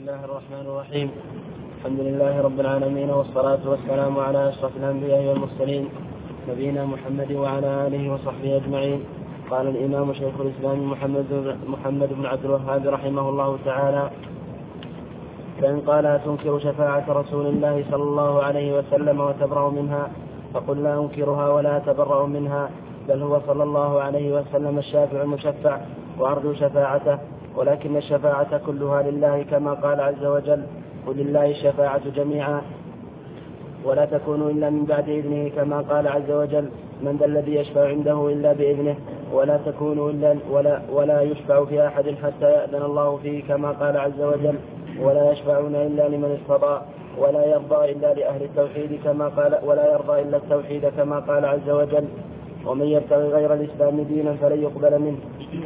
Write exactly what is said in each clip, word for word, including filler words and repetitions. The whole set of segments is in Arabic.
الله الرحمن الرحيم. الحمد لله رب العالمين، والصلاة والسلام على أشرف الأنبياء والمرسلين نبينا محمد وعلى آله وصحبه أجمعين. قال الإمام شيخ الإسلام محمد, محمد بن عبد الوهاب رحمه الله تعالى: فإن قال تنكر شفاعة رسول الله صلى الله عليه وسلم وتبرأ منها، فقل لا أنكرها ولا أتبرأ منها، بل هو صلى الله عليه وسلم الشافع المشفع وأرجو شفاعته، ولكن الشفاعة كلها لله كما قال عز وجل: قل لله الشفاعة جميعا ولا تكون إلا من بعد إذنه، كما قال عز وجل: من ذا الذي يشفع عنده إلا بإذنه، ولا تكون إلا ولا, ولا يشفع في أحد حتى يأذن الله فيه، كما قال عز وجل: ولا يشفعون إلا لمن ارتضى، ولا يرضى إلا لأهل التوحيد كما قال ولا يرضى إلا التوحيد كما قال عز وجل: ومن يبتغي غير الإسلام دينا فلن يقبل منه.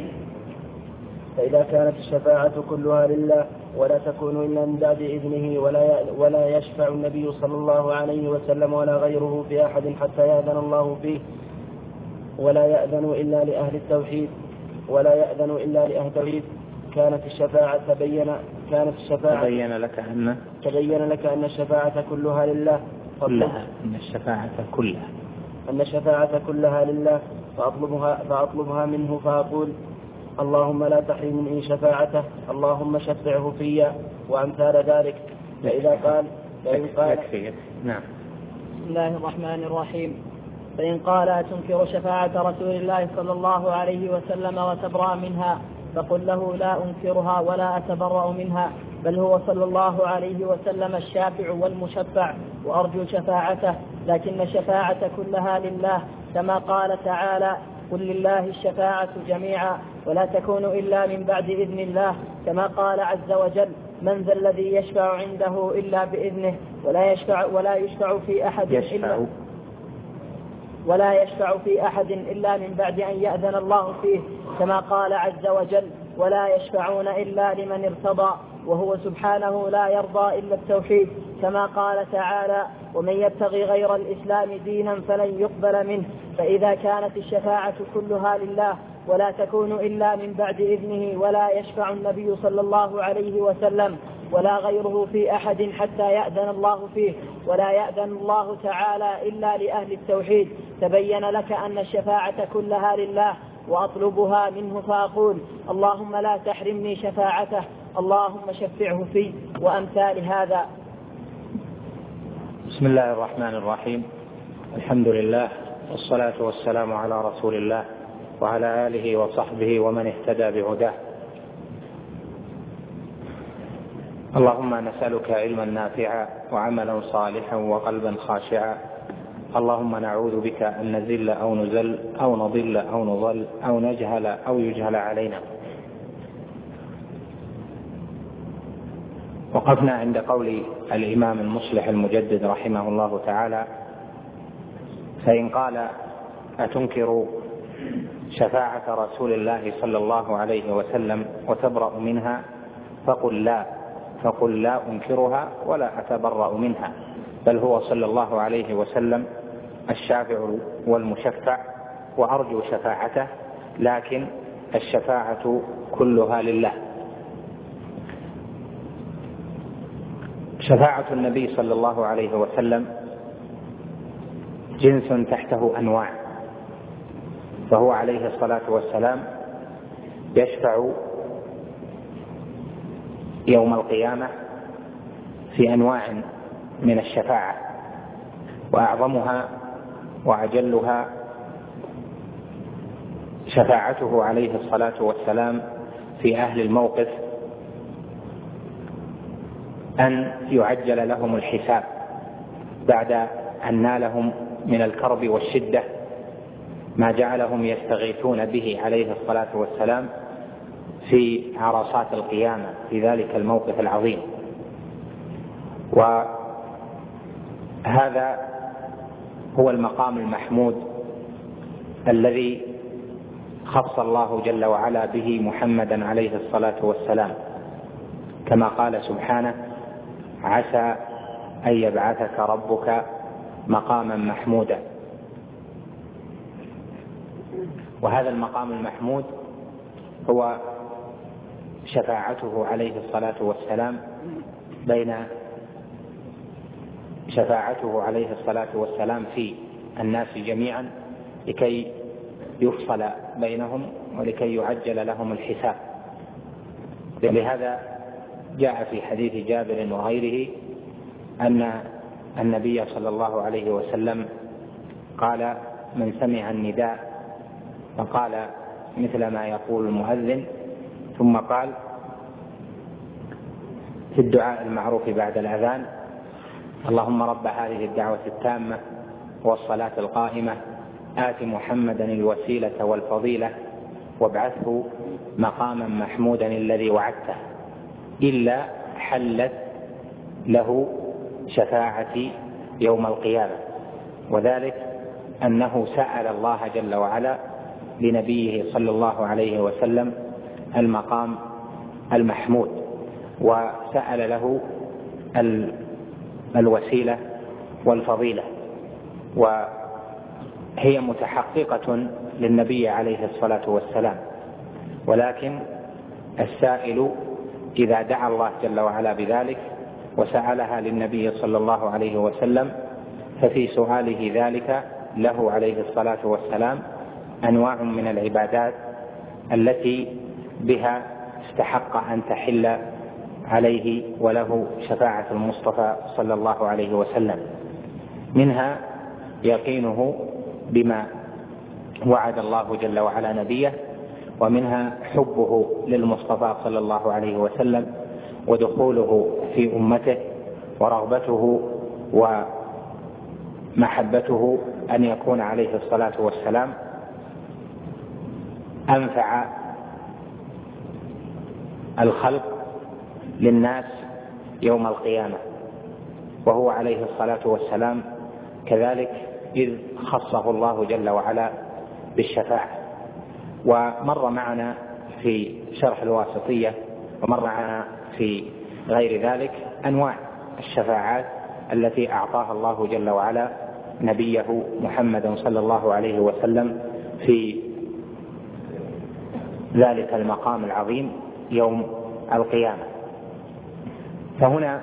فإذا كانت الشفاعة كلها لله ولا تكون إلا من بعد إذنه، ولا ولا يشفع النبي صلى الله عليه وسلم ولا غيره في أحد حتى يأذن الله فيه، ولا يأذن إلا لأهل التوحيد ولا يأذن إلا لأهل التوحيد كانت الشفاعة تبين كانت الشفاعة تبين لك أن تبين لك أن الشفاعة كلها لله كلها أن الشفاعة كلها أن الشفاعة كلها لله فأطلبها فأطلبها منه، فأقول: اللهم لا تحرمني شفاعته، اللهم شفعه فيا، وأمثال ذلك. فإذا قال فإن قال نعم. بسم الله الرحمن الرحيم. فإن قال تنكر شفاعة رسول الله صلى الله عليه وسلم وتبرأ منها، فقل له: لا أنكرها ولا أتبرأ منها، بل هو صلى الله عليه وسلم الشافع والمشفع وأرجو شفاعته، لكن الشفاعة كلها لله كما قال تعالى: قل لله الشفاعة جميعا ولا تكون إلا من بعد إذن الله، كما قال عز وجل: من ذا الذي يشفع عنده إلا بإذنه، ولا يشفع ولا يشفع في أحد يشفع إلا ولا يشفع في أحد إلا من بعد أن يأذن الله فيه، كما قال عز وجل: ولا يشفعون إلا لمن ارتضى، وهو سبحانه لا يرضى إلا التوحيد، كما قال تعالى: ومن يبتغي غير الإسلام دينا فلن يقبل منه. فإذا كانت الشفاعة كلها لله ولا تكون إلا من بعد إذنه، ولا يشفع النبي صلى الله عليه وسلم ولا غيره في أحد حتى يأذن الله فيه، ولا يأذن الله تعالى إلا لأهل التوحيد، تبين لك أن الشفاعة كلها لله وأطلبها منه، فأقول: اللهم لا تحرمني شفاعته، اللهم شفعه في، وأمثال هذا. بسم الله الرحمن الرحيم. الحمد لله، والصلاة والسلام على رسول الله وعلى آله وصحبه ومن اهتدى بهداه. اللهم نسألك علما نافعا وعملا صالحا وقلبا خاشعا. اللهم نعوذ بك أن نزل أو نزل أو نضل أو نضل أو نجهل أو يجهل علينا. وقفنا عند قول الإمام المصلح المجدد رحمه الله تعالى: فإن قال أتنكر شفاعة رسول الله صلى الله عليه وسلم وتبرأ منها، فقل لا فقل لا أنكرها ولا أتبرأ منها، بل هو صلى الله عليه وسلم الشافع والمشفع وأرجو شفاعته، لكن الشفاعة كلها لله. شفاعة النبي صلى الله عليه وسلم جنس تحته أنواع، فهو عليه الصلاة والسلام يشفع يوم القيامة في أنواع من الشفاعة، وأعظمها وأجلها شفاعته عليه الصلاة والسلام في أهل الموقف، أن يعجل لهم الحساب بعد أن نالهم من الكرب والشدة ما جعلهم يستغيثون به عليه الصلاة والسلام في عرصات القيامة في ذلك الموقف العظيم. وهذا هو المقام المحمود الذي خص الله جل وعلا به محمدا عليه الصلاة والسلام، كما قال سبحانه: عسى أن يبعثك ربك مقاما محمودا. وهذا المقام المحمود هو شفاعته عليه الصلاة والسلام بين شفاعته عليه الصلاة والسلام في الناس جميعا لكي يفصل بينهم ولكي يعجل لهم الحساب. لهذا جاء في حديث جابر وغيره أن النبي صلى الله عليه وسلم قال: من سمع النداء فقال مثل ما يقول المؤذن، ثم قال في الدعاء المعروف بعد الأذان: اللهم رب هذه الدعوة التامة والصلاة القائمة آت محمدا الوسيلة والفضيلة وابعثه مقاما محمودا الذي وعدته، إلا حلت له شفاعتي يوم القيامة. وذلك أنه سأل الله جل وعلا لنبيه صلى الله عليه وسلم المقام المحمود، وسأل له الوسيلة والفضيلة، وهي متحققة للنبي عليه الصلاة والسلام. ولكن السائل إذا دعا الله جل وعلا بذلك وسألها للنبي صلى الله عليه وسلم ففي سؤاله ذلك له عليه الصلاة والسلام أنواع من العبادات التي بها استحق أن تحل عليه وله شفاعة المصطفى صلى الله عليه وسلم. منها يقينه بما وعد الله جل وعلا نبيه، ومنها حبه للمصطفى صلى الله عليه وسلم ودخوله في أمته، ورغبته ومحبته أن يكون عليه الصلاة والسلام أنفع الخلق للناس يوم القيامة، وهو عليه الصلاة والسلام كذلك إذ خصه الله جل وعلا بالشفاعة. ومر معنا في شرح الواسطية ومر معنا في غير ذلك أنواع الشفاعات التي أعطاها الله جل وعلا نبيه محمدا صلى الله عليه وسلم في ذلك المقام العظيم يوم القيامة. فهنا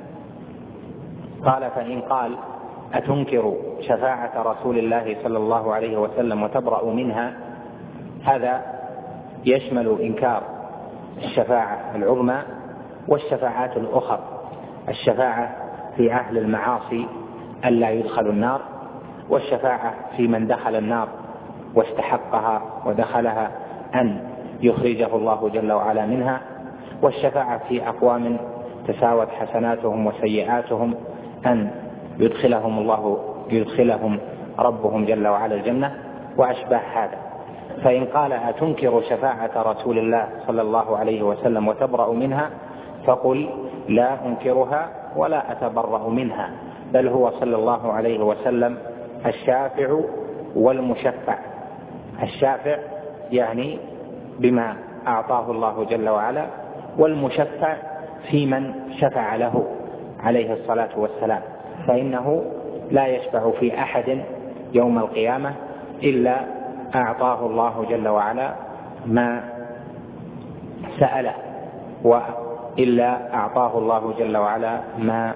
قال: فإن قال أتنكر شفاعة رسول الله صلى الله عليه وسلم وتبرأ منها، هذا يشمل إنكار الشفاعة العظمى والشفاعات الأخرى، الشفاعة في أهل المعاصي ألا يدخلوا النار، والشفاعة في من دخل النار واستحقها ودخلها أن يخرجه الله جل وعلا منها، والشفاعة في أقوام تساوت حسناتهم وسيئاتهم أن يدخلهم الله يدخلهم ربهم جل وعلا الجنة وأشباه هذا. فإن قال أتنكر شفاعة رسول الله صلى الله عليه وسلم وتبرأ منها، فقل لا أنكرها ولا أتبرأ منها، بل هو صلى الله عليه وسلم الشافع والمشفع. الشافع يعني بما أعطاه الله جل وعلا، والمشفع في من شفع له عليه الصلاة والسلام، فإنه لا يشفع في أحد يوم القيامة إلا أعطاه الله جل وعلا ما سأله، وإلا أعطاه الله جل وعلا ما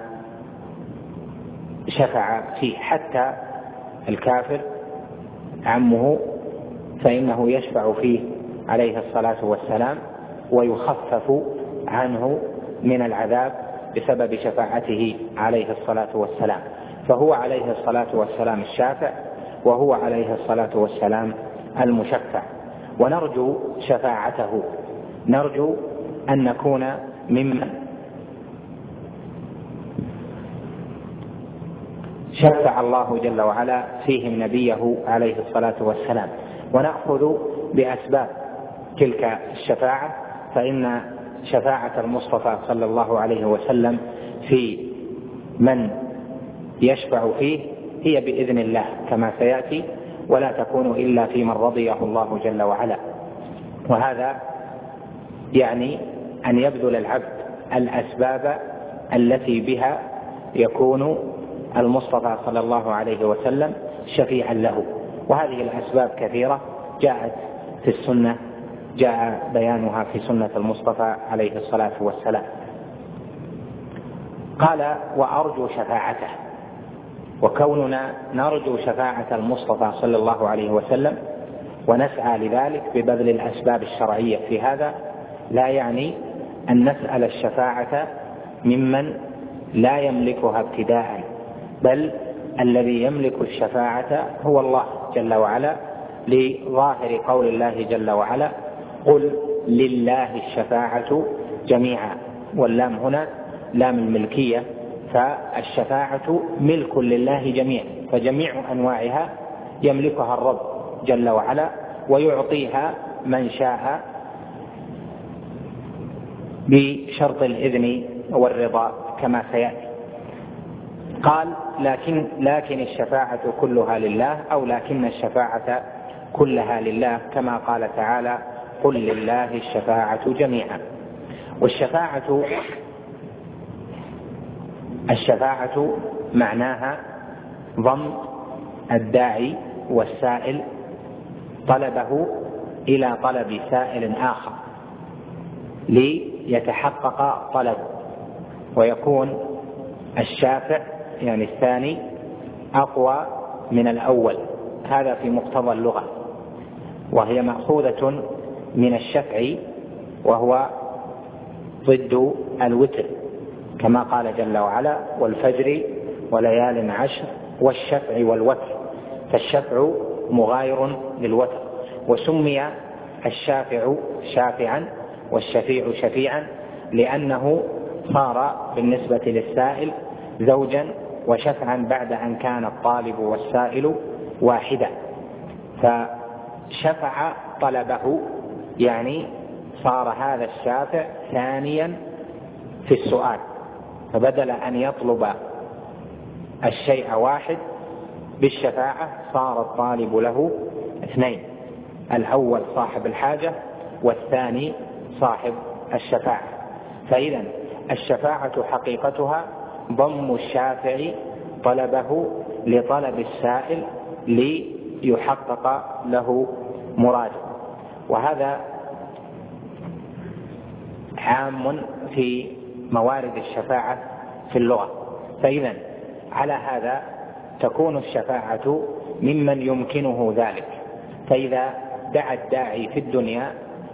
شفع فيه. حتى الكافر عمه فإنه يشفع فيه عليه الصلاة والسلام ويخفف عنه من العذاب بسبب شفاعته عليه الصلاة والسلام. فهو عليه الصلاة والسلام الشافع، وهو عليه الصلاة والسلام المشفع، ونرجو شفاعته، نرجو أن نكون ممن شفع الله جل وعلا فيهم نبيه عليه الصلاة والسلام، ونأخذ بأسباب تلك الشفاعة. فإن شفاعة المصطفى صلى الله عليه وسلم في من يشفع فيه هي بإذن الله كما سيأتي، ولا تكون إلا في من رضيه الله جل وعلا. وهذا يعني أن يبذل العبد الأسباب التي بها يكون المصطفى صلى الله عليه وسلم شفيعا له، وهذه الأسباب كثيرة جاءت في السنة، جاء بيانها في سنة المصطفى عليه الصلاة والسلام. قال وأرجو شفاعته. وكوننا نرجو شفاعة المصطفى صلى الله عليه وسلم ونسعى لذلك ببذل الأسباب الشرعية في هذا لا يعني أن نسأل الشفاعة ممن لا يملكها ابتداء، بل الذي يملك الشفاعة هو الله جل وعلا، لظاهر قول الله جل وعلا قل لله الشفاعة جميعا، واللام هنا لام الملكية، فالشفاعة ملك لله جميعا، فجميع أنواعها يملكها الرب جل وعلا ويعطيها من شاء بشرط الإذن والرضا كما سيأتي. قال لكن لكن الشفاعة كلها لله، أو لكن الشفاعة كلها لله، كما قال تعالى قل لله الشفاعة جميعا. والشفاعة الشفاعة معناها ضم الداعي والسائل طلبه إلى طلب سائل آخر ليتحقق طلبه، ويكون الشافع يعني الثاني أقوى من الأول، هذا في مقتضى اللغة، وهي مأخوذة من الشفع وهو ضد الوتر، كما قال جل وعلا والفجر وليال عشر والشفع والوتر، فالشفع مغاير للوتر. وسمي الشافع شافعا والشفيع شفيعا لأنه صار بالنسبة للسائل زوجا وشفعا بعد أن كان الطالب والسائل واحدا، فشفع طلبه يعني صار هذا الشافع ثانيا في السؤال، فبدل أن يطلب الشيء واحد بالشفاعة صار الطالب له اثنين، الأول صاحب الحاجة والثاني صاحب الشفاعة. فإذا الشفاعة حقيقتها ضم الشافع طلبه لطلب السائل ليحقق له مراده، وهذا عام في موارد الشفاعة في اللغة. فإذا على هذا تكون الشفاعة ممن يمكنه ذلك، فإذا دعا الداعي في الدنيا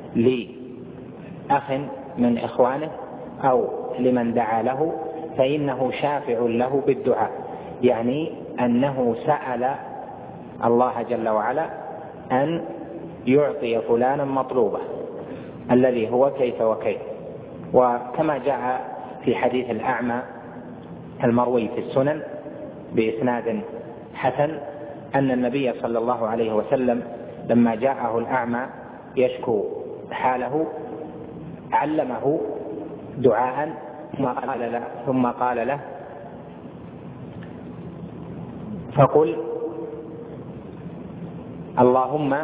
لأخ من إخوانه أو لمن دعا له فإنه شافع له بالدعاء، يعني أنه سأل الله جل وعلا أن يعطي فلانا مطلوبه الذي هو كيف وكيف. وكما جاء في حديث الأعمى المروي في السنن بإسناد حسن أن النبي صلى الله عليه وسلم لما جاءه الأعمى يشكو حاله علمه دعاء ثم قال له, ثم قال له فقل اللهم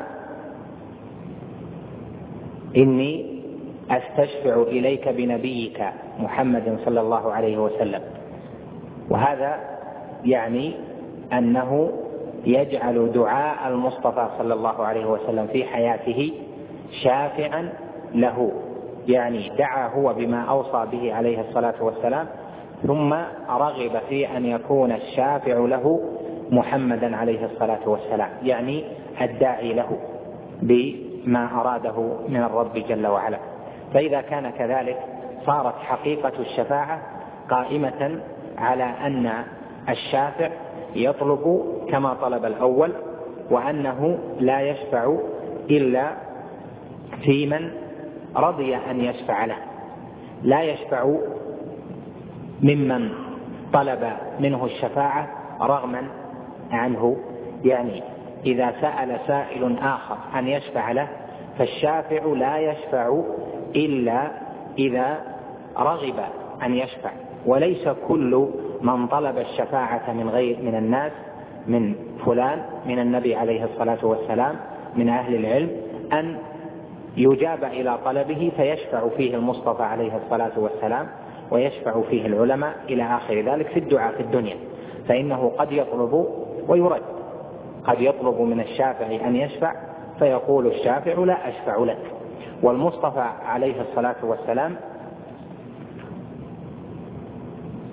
إني أستشفع إليك بنبيك محمد صلى الله عليه وسلم. وهذا يعني أنه يجعل دعاء المصطفى صلى الله عليه وسلم في حياته شافعا له، يعني دعا هو بما أوصى به عليه الصلاة والسلام ثم رغب في أن يكون الشافع له محمدا عليه الصلاة والسلام، يعني الداعي له بما أراده من الرب جل وعلا. فإذا كان كذلك صارت حقيقة الشفاعة قائمة على أن الشافع يطلب كما طلب الأول، وأنه لا يشفع إلا في من رضي أن يشفع له، لا يشفع ممن طلب منه الشفاعة رغما عنه، يعني إذا سأل سائل آخر أن يشفع له فالشافع لا يشفع إلا إذا رغب أن يشفع، وليس كل من طلب الشفاعة من غير من الناس من فلان من النبي عليه الصلاة والسلام من أهل العلم أن يجاب إلى طلبه فيشفع فيه المصطفى عليه الصلاة والسلام ويشفع فيه العلماء إلى آخر ذلك في الدعاء في الدنيا، فإنه قد يطلب ويرد، قد يطلب من الشافع أن يشفع فيقول الشافع لا أشفع لك. والمصطفى عليه الصلاة والسلام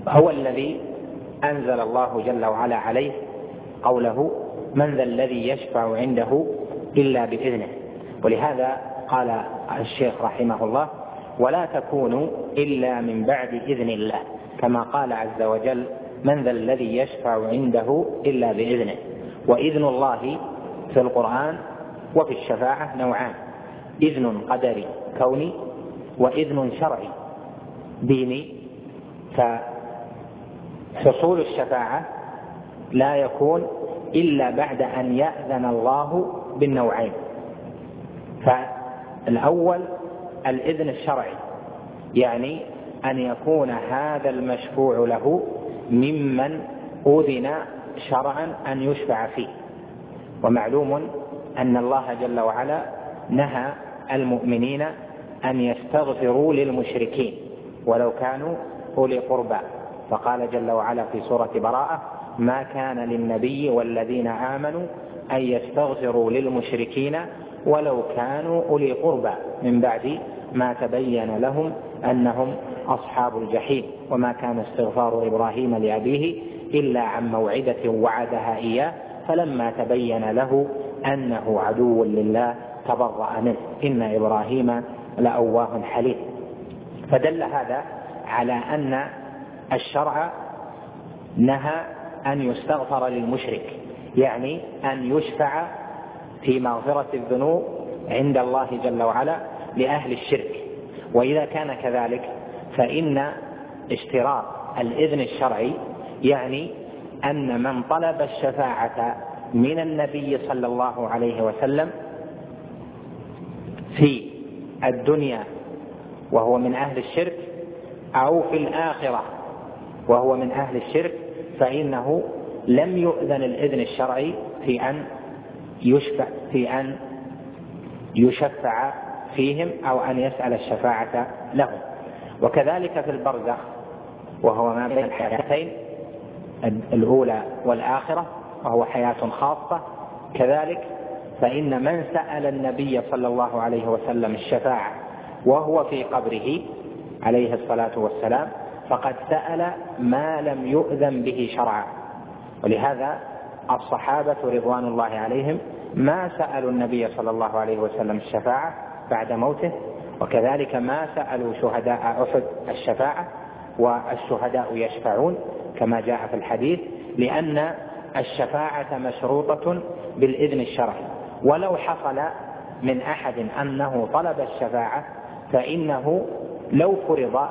هو الذي أنزل الله جل وعلا عليه قوله: من ذا الذي يشفع عنده إلا بإذنه. ولهذا قال الشيخ رحمه الله: ولا تكونوا إلا من بعد إذن الله، كما قال عز وجل: من ذا الذي يشفع عنده إلا بإذنه. وإذن الله في القرآن وفي الشفاعة نوعان: إذن قدري كوني، وإذن شرعي ديني. فحصول الشفاعة لا يكون إلا بعد أن يأذن الله بالنوعين. فالأول الإذن الشرعي، يعني أن يكون هذا المشفوع له ممن أذن شرعا أن يشفع فيه. ومعلوم أن الله جل وعلا نهى المؤمنين أن يستغفروا للمشركين ولو كانوا أولي قربى، فقال جل وعلا في سورة براءة: ما كان للنبي والذين آمنوا أن يستغفروا للمشركين ولو كانوا أولي قربى من بعد ما تبين لهم أنهم أصحاب الجحيم. وما كان استغفار إبراهيم لأبيه إلا عن موعدة وعدها إياه فلما تبين له أنه عدو لله تبرأ منه إن إبراهيم لأواه حليم. فدل هذا على أن الشرع نهى أن يستغفر للمشرك، يعني أن يشفع في مغفرة الذنوب عند الله جل وعلا لأهل الشرك. وإذا كان كذلك فإن اشتراط الإذن الشرعي يعني أن من طلب الشفاعة من النبي صلى الله عليه وسلم في الدنيا وهو من أهل الشرك أو في الآخرة وهو من أهل الشرك فإنه لم يؤذن الإذن الشرعي في أن يشفع في أن يشفع فيهم أو أن يسأل الشفاعة لهم. وكذلك في البرزخ وهو ما بين الحياتين الأولى والآخرة وهو حياة خاصة، كذلك فإن من سأل النبي صلى الله عليه وسلم الشفاعة وهو في قبره عليه الصلاة والسلام فقد سأل ما لم يؤذن به شرعا. ولهذا الصحابة رضوان الله عليهم ما سألوا النبي صلى الله عليه وسلم الشفاعة بعد موته، وكذلك ما سألوا شهداء أحد الشفاعة، والشهداء يشفعون كما جاء في الحديث، لأن الشفاعة مشروطة بالإذن الشرعي. ولو حصل من أحد أنه طلب الشفاعة فإنه لو فرض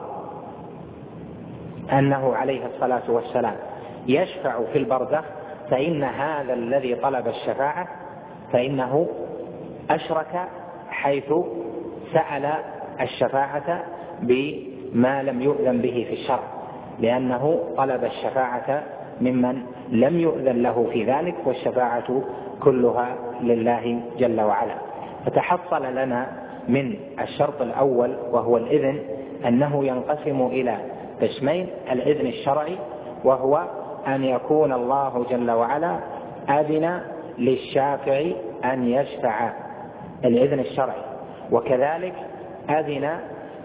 أنه عليه الصلاة والسلام يشفع في البرزخ فإن هذا الذي طلب الشفاعة فإنه أشرك حيث سأل الشفاعة بما لم يؤذن به في الشرع، لأنه طلب الشفاعة ممن لم يؤذن له في ذلك، والشفاعة كلها لله جل وعلا. فتحصل لنا من الشرط الأول وهو الإذن أنه ينقسم إلى قسمين: الإذن الشرعي وهو أن يكون الله جل وعلا أذن للشافع أن يشفع، الإذن الشرعي، وكذلك أذن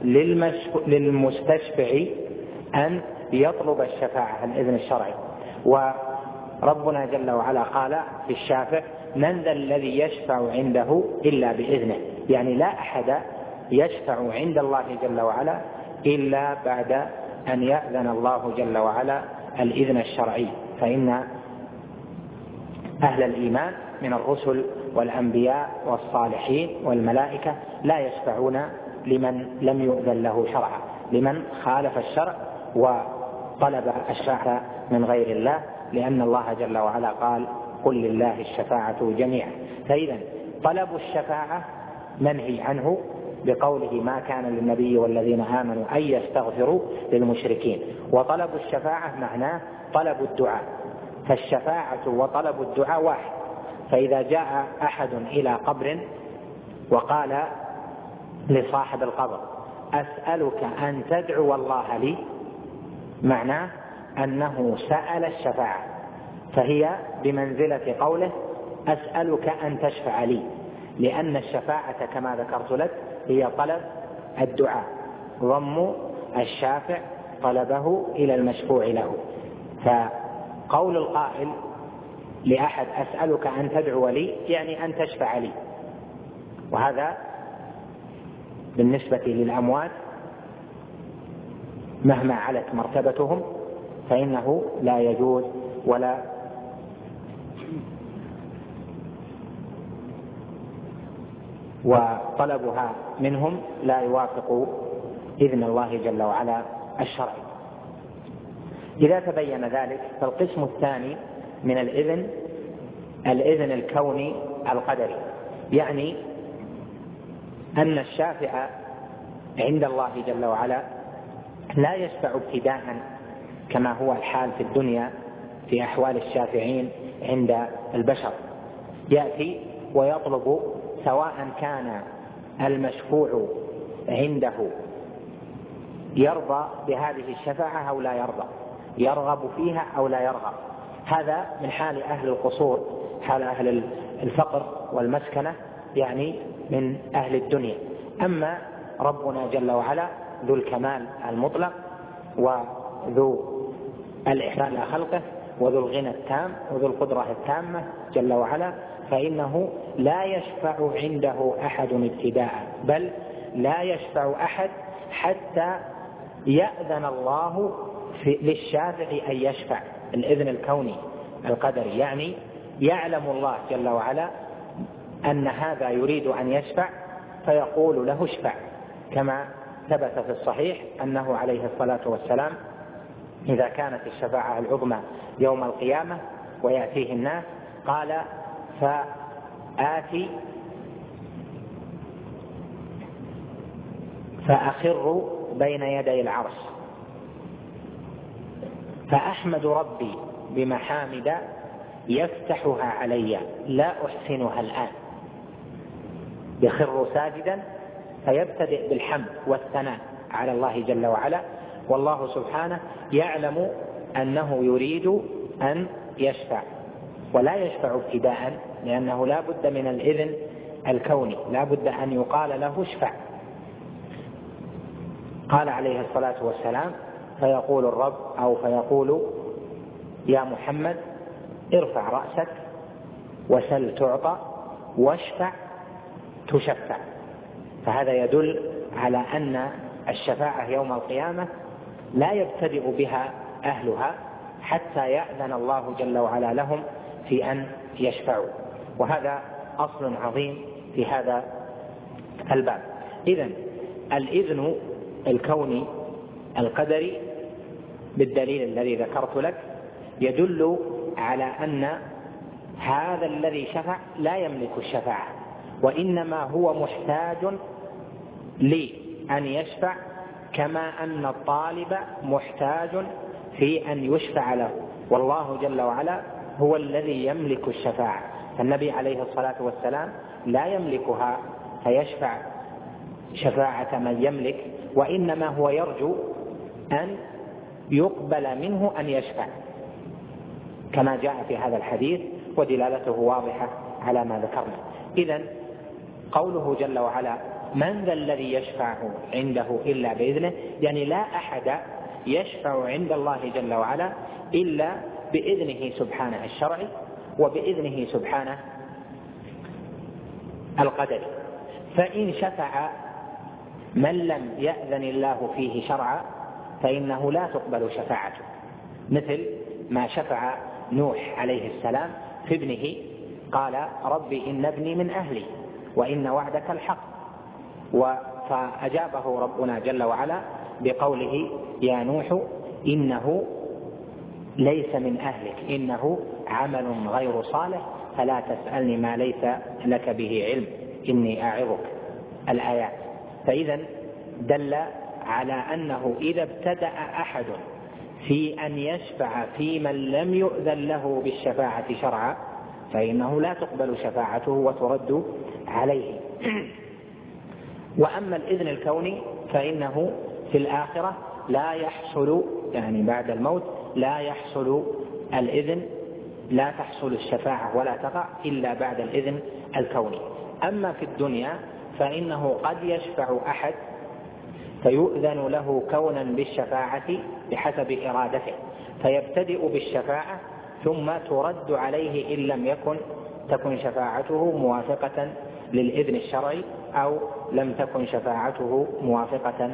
للمستشفع أن يطلب الشفاعة، الإذن الشرعي. وربنا جل وعلا قال في الشافع: من ذا الذي يشفع عنده إلا بإذنه، يعني لا أحد يشفع عند الله جل وعلا إلا بعد أن يأذن الله جل وعلا الإذن الشرعي. فإن أهل الإيمان من الرسل والأنبياء والصالحين والملائكة لا يشفعون لمن لم يؤذن له شرعا، لمن خالف الشرع وطلب الشفاعة من غير الله، لأن الله جل وعلا قال: قل لله الشفاعة جميعا. فإذا طلب الشفاعة منهي عنه بقوله: ما كان للنبي والذين آمنوا أن يستغفروا للمشركين. وطلب الشفاعة معناه طلب الدعاء، فالشفاعة وطلب الدعاء واحد. فإذا جاء أحد إلى قبر وقال لصاحب القبر: أسألك أن تدعو الله لي، معناه أنه سأل الشفاعة، فهي بمنزلة قوله: أسألك أن تشفع لي، لأن الشفاعة كما ذكرت لك هي طلب الدعاء، ضم الشافع طلبه إلى المشفوع له. فقول القائل لأحد أسألك أن تدعو لي يعني أن تشفع لي، وهذا بالنسبة للأموات مهما علت مرتبتهم فإنه لا يجوز ولا وطلبها منهم لا يوافق إذن الله جل وعلا الشرعي. إذا تبين ذلك فالقسم الثاني من الإذن الإذن الكوني القدري، يعني أن الشافع عند الله جل وعلا لا يشفع ابتداء كما هو الحال في الدنيا في أحوال الشافعين عند البشر، يأتي ويطلب سواء كان المشفوع عنده يرضى بهذه الشفاعة أو لا يرضى، يرغب فيها أو لا يرغب. هذا من حال أهل القصور، حال أهل الفقر والمسكنة، يعني من أهل الدنيا. أما ربنا جل وعلا ذو الكمال المطلق وذو الإحسان إلى خلقه وذو الغنى التام وذو القدرة التامة جل وعلا، فإنه لا يشفع عنده أحد ابتداء، بل لا يشفع أحد حتى يأذن الله في للشافع أن يشفع، الإذن الكوني القدري، يعني يعلم الله جل وعلا أن هذا يريد أن يشفع فيقول له اشفع، كما ثبت في الصحيح أنه عليه الصلاة والسلام إذا كانت الشفاعة العظمى يوم القيامة ويأتيه الناس قال فآتي فأخر بين يدي العرش فأحمد ربي بمحامد يفتحها علي لا أحسنها الآن، يخر ساجدا فيبتدئ بالحمد والثناء على الله جل وعلا، والله سبحانه يعلم أنه يريد أن يشفع، ولا يشفع ابتداء لأنه لا بد من الإذن الكوني، لا بد أن يقال له اشفع. قال عليه الصلاة والسلام فيقول الرب أو فيقول يا محمد ارفع رأسك وسل تعطى واشفع تشفع. فهذا يدل على أن الشفاعة يوم القيامة لا يبتدئ بها أهلها حتى يأذن الله جل وعلا لهم في أن يشفعوا، وهذا أصل عظيم في هذا الباب. إذن الإذن الكوني القدري بالدليل الذي ذكرت لك يدل على أن هذا الذي شفع لا يملك الشفاعة، وإنما هو محتاج لأن يشفع، كما أن الطالب محتاج في أن يشفع له، والله جل وعلا هو الذي يملك الشفاعة. فالنبي عليه الصلاة والسلام لا يملكها فيشفع شفاعة من يملك، وإنما هو يرجو أن يقبل منه أن يشفع كما جاء في هذا الحديث، ودلالته واضحة على ما ذكرنا. إذن قوله جل وعلا من ذا الذي يشفع عنده إلا بإذنه، يعني لا أحد يشفع عند الله جل وعلا إلا بإذنه سبحانه الشرعي وبإذنه سبحانه القدري. فإن شفع من لم يأذن الله فيه شرعا فإنه لا تقبل شفاعته، مثل ما شفع نوح عليه السلام في ابنه قال ربي إن ابني من أهلي وإن وعدك الحق، فأجابه ربنا جل وعلا بقوله يا نوح إنه ليس من أهلك إنه عمل غير صالح فلا تسألني ما ليس لك به علم إني أعظك الآيات. فإذا دل على أنه إذا ابتدأ أحد في أن يشفع في من لم يؤذن له بالشفاعة شرعا فإنه لا تقبل شفاعته وترد عليه. وأما الإذن الكوني فإنه في الآخرة لا يحصل، يعني بعد الموت لا يحصل الإذن، لا تحصل الشفاعة ولا تقع إلا بعد الإذن الكوني. أما في الدنيا فإنه قد يشفع أحد فيؤذن له كونا بالشفاعة بحسب إرادته، فيبتدئ بالشفاعة ثم ترد عليه إن لم يكن تكن شفاعته موافقة للإذن الشرعي أو لم تكن شفاعته موافقة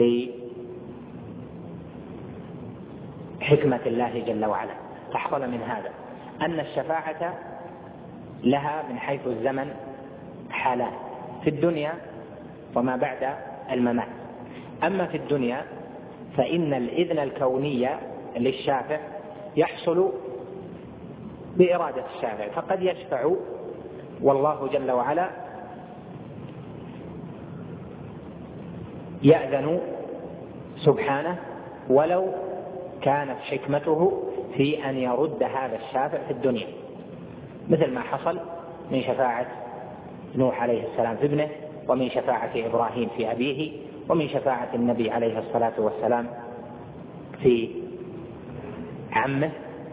لحكمة الله جل وعلا. فحصل من هذا أن الشفاعة لها من حيث الزمن حالان، في الدنيا وما بعد الممات. أما في الدنيا فإن الإذن الكوني للشافع يحصل بإرادة الشافع، فقد يشفع والله جل وعلا يأذن سبحانه ولو كانت حكمته في أن يرد هذا الشافع في الدنيا، مثل ما حصل من شفاعة نوح عليه السلام في ابنه، ومن شفاعة إبراهيم في أبيه، ومن شفاعة النبي عليه الصلاة والسلام في عمه.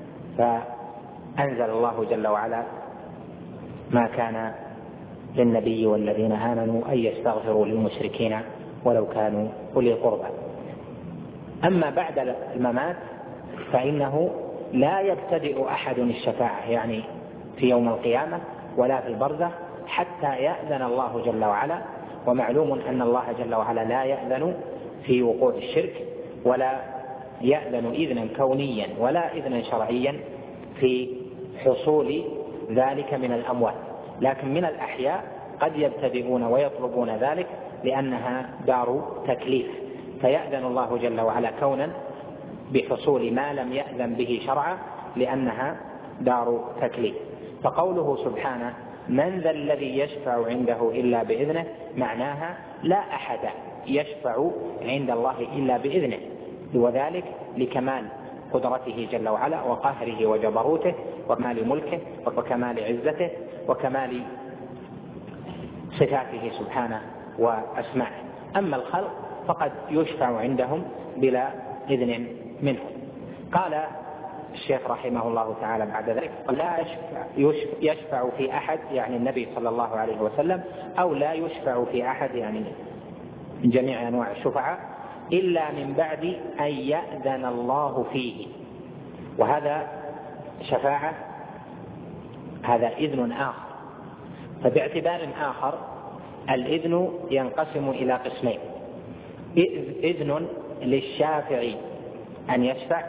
فأنزل الله جل وعلا: ما كان للنبي والذين آمنوا أن يستغفروا للمشركين ولو كانوا أولي قربى. أما بعد الممات فإنه لا يبتدئ أحد الشفاعة، يعني في يوم القيامة ولا في البرزخ، حتى يأذن الله جل وعلا. ومعلوم أن الله جل وعلا لا يأذن في وقوع الشرك، ولا يأذن إذنا كونيا ولا إذنا شرعيا في حصول ذلك من الأموات، لكن من الأحياء قد يبتدئون ويطلبون ذلك لأنها دار تكليف، فيأذن الله جل وعلا كونا بحصول ما لم يأذن به شرعا لأنها دار تكليف. فقوله سبحانه: من ذا الذي يشفع عنده إلا بإذنه، معناها لا أحد يشفع عند الله إلا بإذنه، وذلك لكمال قدرته جل وعلا وقهره وجبروته وكمال ملكه وكمال عزته وكمال صفاته سبحانه وأسمائه. أما الخلق فقد يشفع عندهم بلا إذن منه. قال الشيخ رحمه الله تعالى بعد ذلك: لا يشفع, يشفع في أحد، يعني النبي صلى الله عليه وسلم، أو لا يشفع في أحد يعني من جميع أنواع الشفعاء، إلا من بعد أن يأذن الله فيه. وهذا شفاعة، هذا إذن آخر. فباعتبار آخر الإذن ينقسم إلى قسمين: إذن للشافع أن يشفع،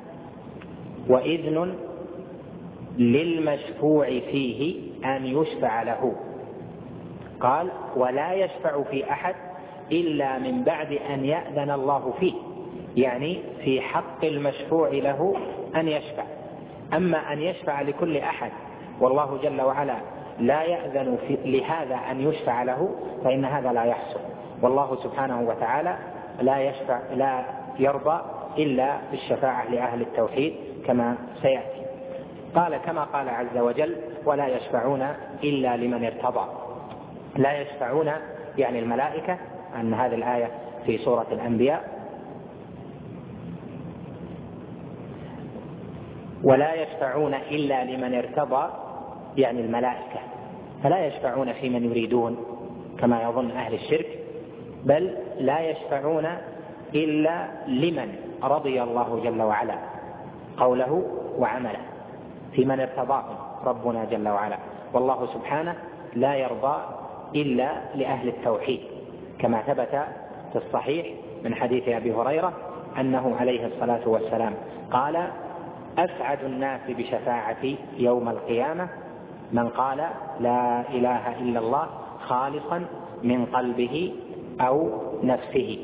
وإذن للمشفوع فيه أن يشفع له. قال: ولا يشفع في أحد إلا من بعد أن يأذن الله فيه، يعني في حق المشفوع له أن يشفع. أما أن يشفع لكل أحد والله جل وعلا لا يأذن في لهذا أن يشفع له، فإن هذا لا يحصل، والله سبحانه وتعالى لا يشفع لا يرضى إلا بالشفاعة لأهل التوحيد كما سيأتي. قال كما قال عز وجل: ولا يشفعون إلا لمن ارتضى. لا يشفعون يعني الملائكة، أن هذه الآية في سورة الأنبياء: ولا يشفعون إلا لمن ارتضى، يعني الملائكة، فلا يشفعون في من يريدون كما يظن أهل الشرك، بل لا يشفعون إلا لمن رضي الله جل وعلا قوله وعمله، في من ارتضاه ربنا جل وعلا. والله سبحانه لا يرضى إلا لأهل التوحيد، كما ثبت في الصحيح من حديث أبي هريرة أنه عليه الصلاة والسلام قال: أسعد الناس بشفاعتي يوم القيامة من قال لا إله إلا الله خالصا من قلبه أو نفسه.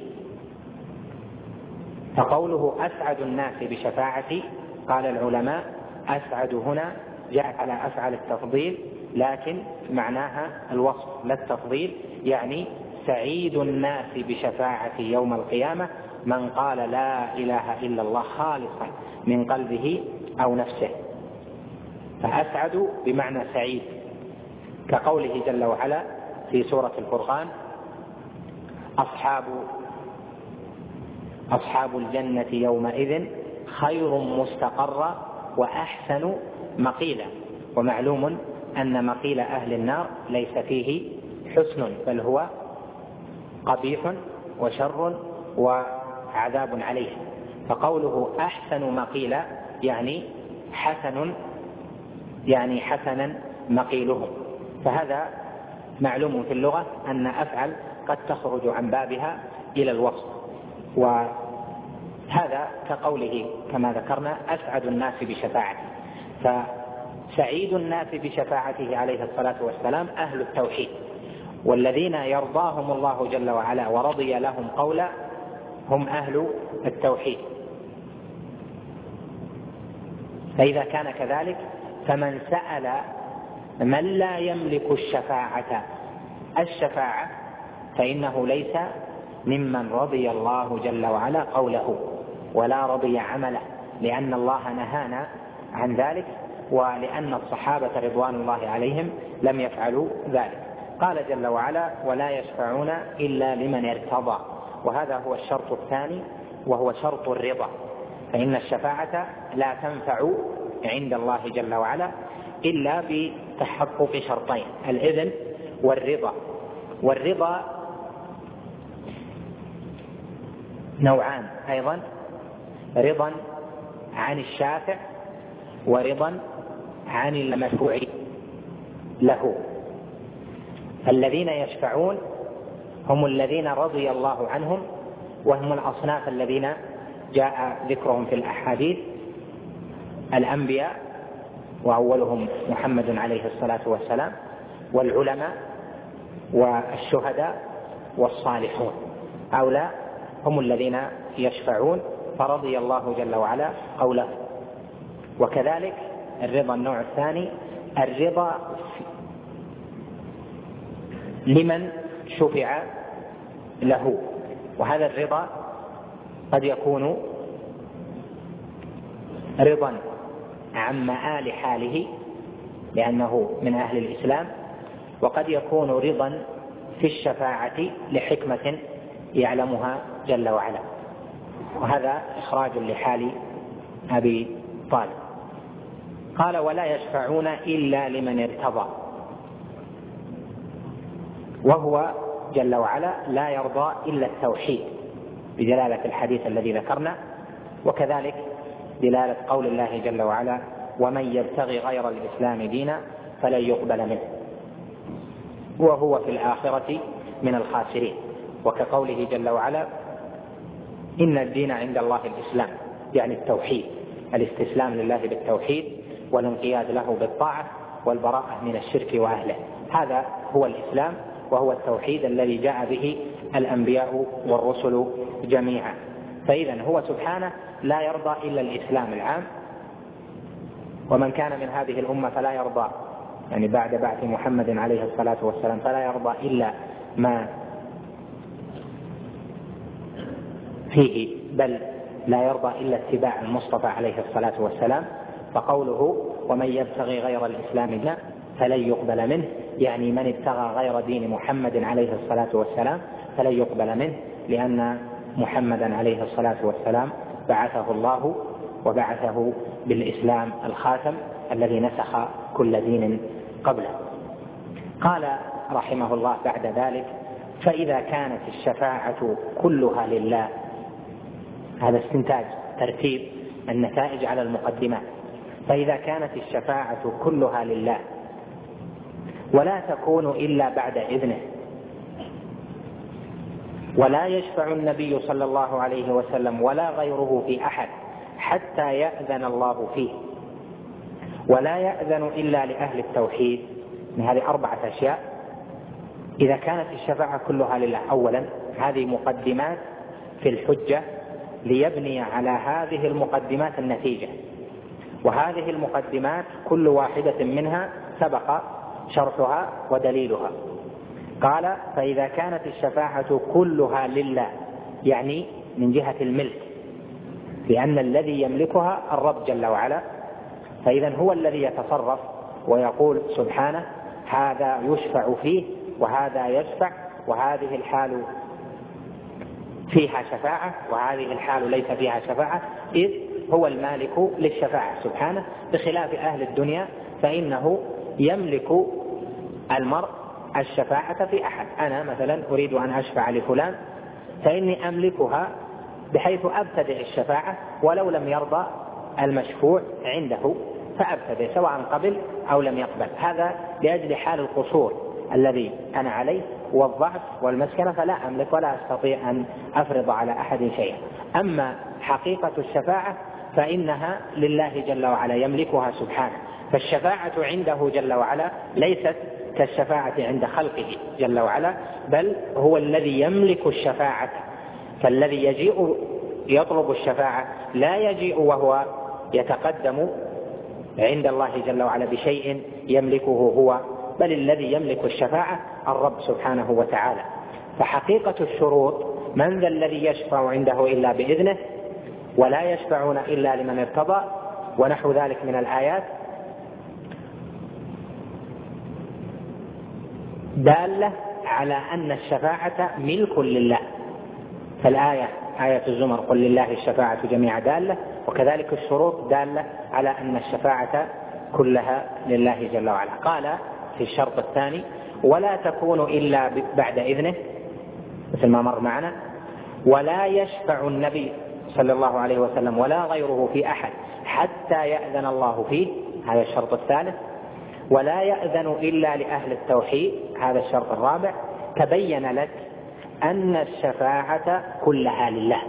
فقوله أسعد الناس بشفاعتي، قال العلماء: أسعد هنا جاء على أفعل التفضيل، لكن معناها الوصف لا التفضيل، يعني سعيد الناس بشفاعتي يوم القيامة من قال لا إله إلا الله خالصا من قلبه أو نفسه. فأسعد بمعنى سعيد، كقوله جل وعلا في سورة الفرقان: أصحاب أصحاب الجنة يومئذ خير مستقرا وأحسن مقيلا. ومعلوم أن مقيل أهل النار ليس فيه حسن، بل هو قبيح وشر وعذاب عليهم. فقوله أحسن مقيلا يعني حسن، يعني حسنا مقيلهم. فهذا معلوم في اللغة أن أفعل قد تخرج عن بابها إلى الوصف، وهذا كقوله كما ذكرنا أسعد الناس بشفاعته. فسعيد الناس بشفاعته عليه الصلاة والسلام أهل التوحيد، والذين يرضاهم الله جل وعلا ورضي لهم قولا هم أهل التوحيد. فإذا كان كذلك فمن سأل من لا يملك الشفاعة الشفاعة فإنه ليس ممن رضي الله جل وعلا قوله ولا رضي عمله، لأن الله نهانا عن ذلك، ولأن الصحابة رضوان الله عليهم لم يفعلوا ذلك. قال جل وعلا ولا يشفعون إلا لمن ارتضى، وهذا هو الشرط الثاني وهو شرط الرضا، فإن الشفاعة لا تنفع عند الله جل وعلا إلا بتحقق شرطين: الإذن والرضا. والرضا نوعان أيضا: رضا عن الشافع ورضا عن المشفوع له. الذين يشفعون هم الذين رضي الله عنهم، وهم الأصناف الذين جاء ذكرهم في الأحاديث: الأنبياء وأولهم محمد عليه الصلاة والسلام، والعلماء والشهداء والصالحون. هؤلاء هم الذين يشفعون فرضي الله جل وعلا قوله. وكذلك الرضا النوع الثاني الرضا لمن شفع له، وهذا الرضا قد يكون رضا عن مآل حاله لأنه من أهل الإسلام، وقد يكون رضا في الشفاعة لحكمة يعلمها جل وعلا، وهذا إخراج لحال أبي طالب. قال ولا يشفعون إلا لمن ارتضى، وهو جل وعلا لا يرضى إلا التوحيد بدلالة الحديث الذي ذكرنا، وكذلك دلالة قول الله جل وعلا ومن يبتغي غير الإسلام دينا فلن يقبل منه وهو في الآخرة من الخاسرين. وكقوله جل وعلا إن الدين عند الله الإسلام، يعني التوحيد، الاستسلام لله بالتوحيد والانقياد له بالطاعة والبراءة من الشرك وأهله. هذا هو الإسلام، وهو التوحيد الذي جاء به الأنبياء والرسل جميعا. فإذا هو سبحانه لا يرضى إلا الإسلام العام، ومن كان من هذه الأمة فلا يرضى، يعني بعد بعث محمد عليه الصلاة والسلام، فلا يرضى إلا ما فيه، بل لا يرضى إلا اتباع المصطفى عليه الصلاة والسلام. فقوله ومن يبتغي غير الإسلام دينا فلن يقبل منه، يعني من ابتغى غير دين محمد عليه الصلاة والسلام فلن يقبل منه، لأن محمدا عليه الصلاة والسلام بعثه الله وبعثه بالإسلام الخاتم الذي نسخ كل دين قبله. قال رحمه الله بعد ذلك فإذا كانت الشفاعة كلها لله، هذا استنتاج ترتيب النتائج على المقدمات. فإذا كانت الشفاعة كلها لله ولا تكون إلا بعد إذنه، ولا يشفع النبي صلى الله عليه وسلم ولا غيره في أحد حتى يأذن الله فيه، ولا يأذن إلا لأهل التوحيد، من هذه أربعة أشياء. إذا كانت الشفاعة كلها لله، أولا هذه مقدمات في الحجة ليبني على هذه المقدمات النتيجة، وهذه المقدمات كل واحدة منها سبق شرحها ودليلها. قال فإذا كانت الشفاعة كلها لله، يعني من جهة الملك، لأن الذي يملكها الرب جل وعلا، فإذا هو الذي يتصرف ويقول سبحانه هذا يشفع فيه وهذا يشفع، وهذه الحال فيها شفاعة وهذه الحال ليس فيها شفاعة، إذ هو المالك للشفاعة سبحانه، بخلاف أهل الدنيا فإنه يملك المرء الشفاعة في أحد. أنا مثلا أريد أن أشفع لفلان فإني أملكها بحيث أبتدع الشفاعة ولو لم يرضى المشفوع عنده، فأبتدع سواء قبل أو لم يقبل. هذا لأجل حال القصور الذي أنا عليه والضعف والمسكنة، فلا أملك ولا أستطيع أن أفرض على أحد شيئا. أما حقيقة الشفاعة فإنها لله جل وعلا يملكها سبحانه، فالشفاعة عنده جل وعلا ليست كالشفاعة عند خلقه جل وعلا، بل هو الذي يملك الشفاعة. فالذي يجيء يطلب الشفاعة لا يجيء وهو يتقدم عند الله جل وعلا بشيء يملكه هو، بل الذي يملك الشفاعة الرب سبحانه وتعالى. فحقيقة الشروط: من ذا الذي يشفع عنده إلا بإذنه، ولا يشفعون إلا لمن ارتضى، ونحو ذلك من الآيات دالة على أن الشفاعة ملك لله. فالآية آية الزمر قل لله الشفاعة جميعا دالة، وكذلك الشروط دالة على أن الشفاعة كلها لله جل وعلا. قال في الشرط الثاني: ولا تكون إلا بعد إذنه، مثل ما مر معنا. ولا يشفع النبي صلى الله عليه وسلم ولا غيره في أحد حتى يأذن الله فيه، هذا الشرط الثالث. ولا يأذن إلا لأهل التوحيد، هذا الشرط الرابع. تبين لك أن الشفاعة كلها لله،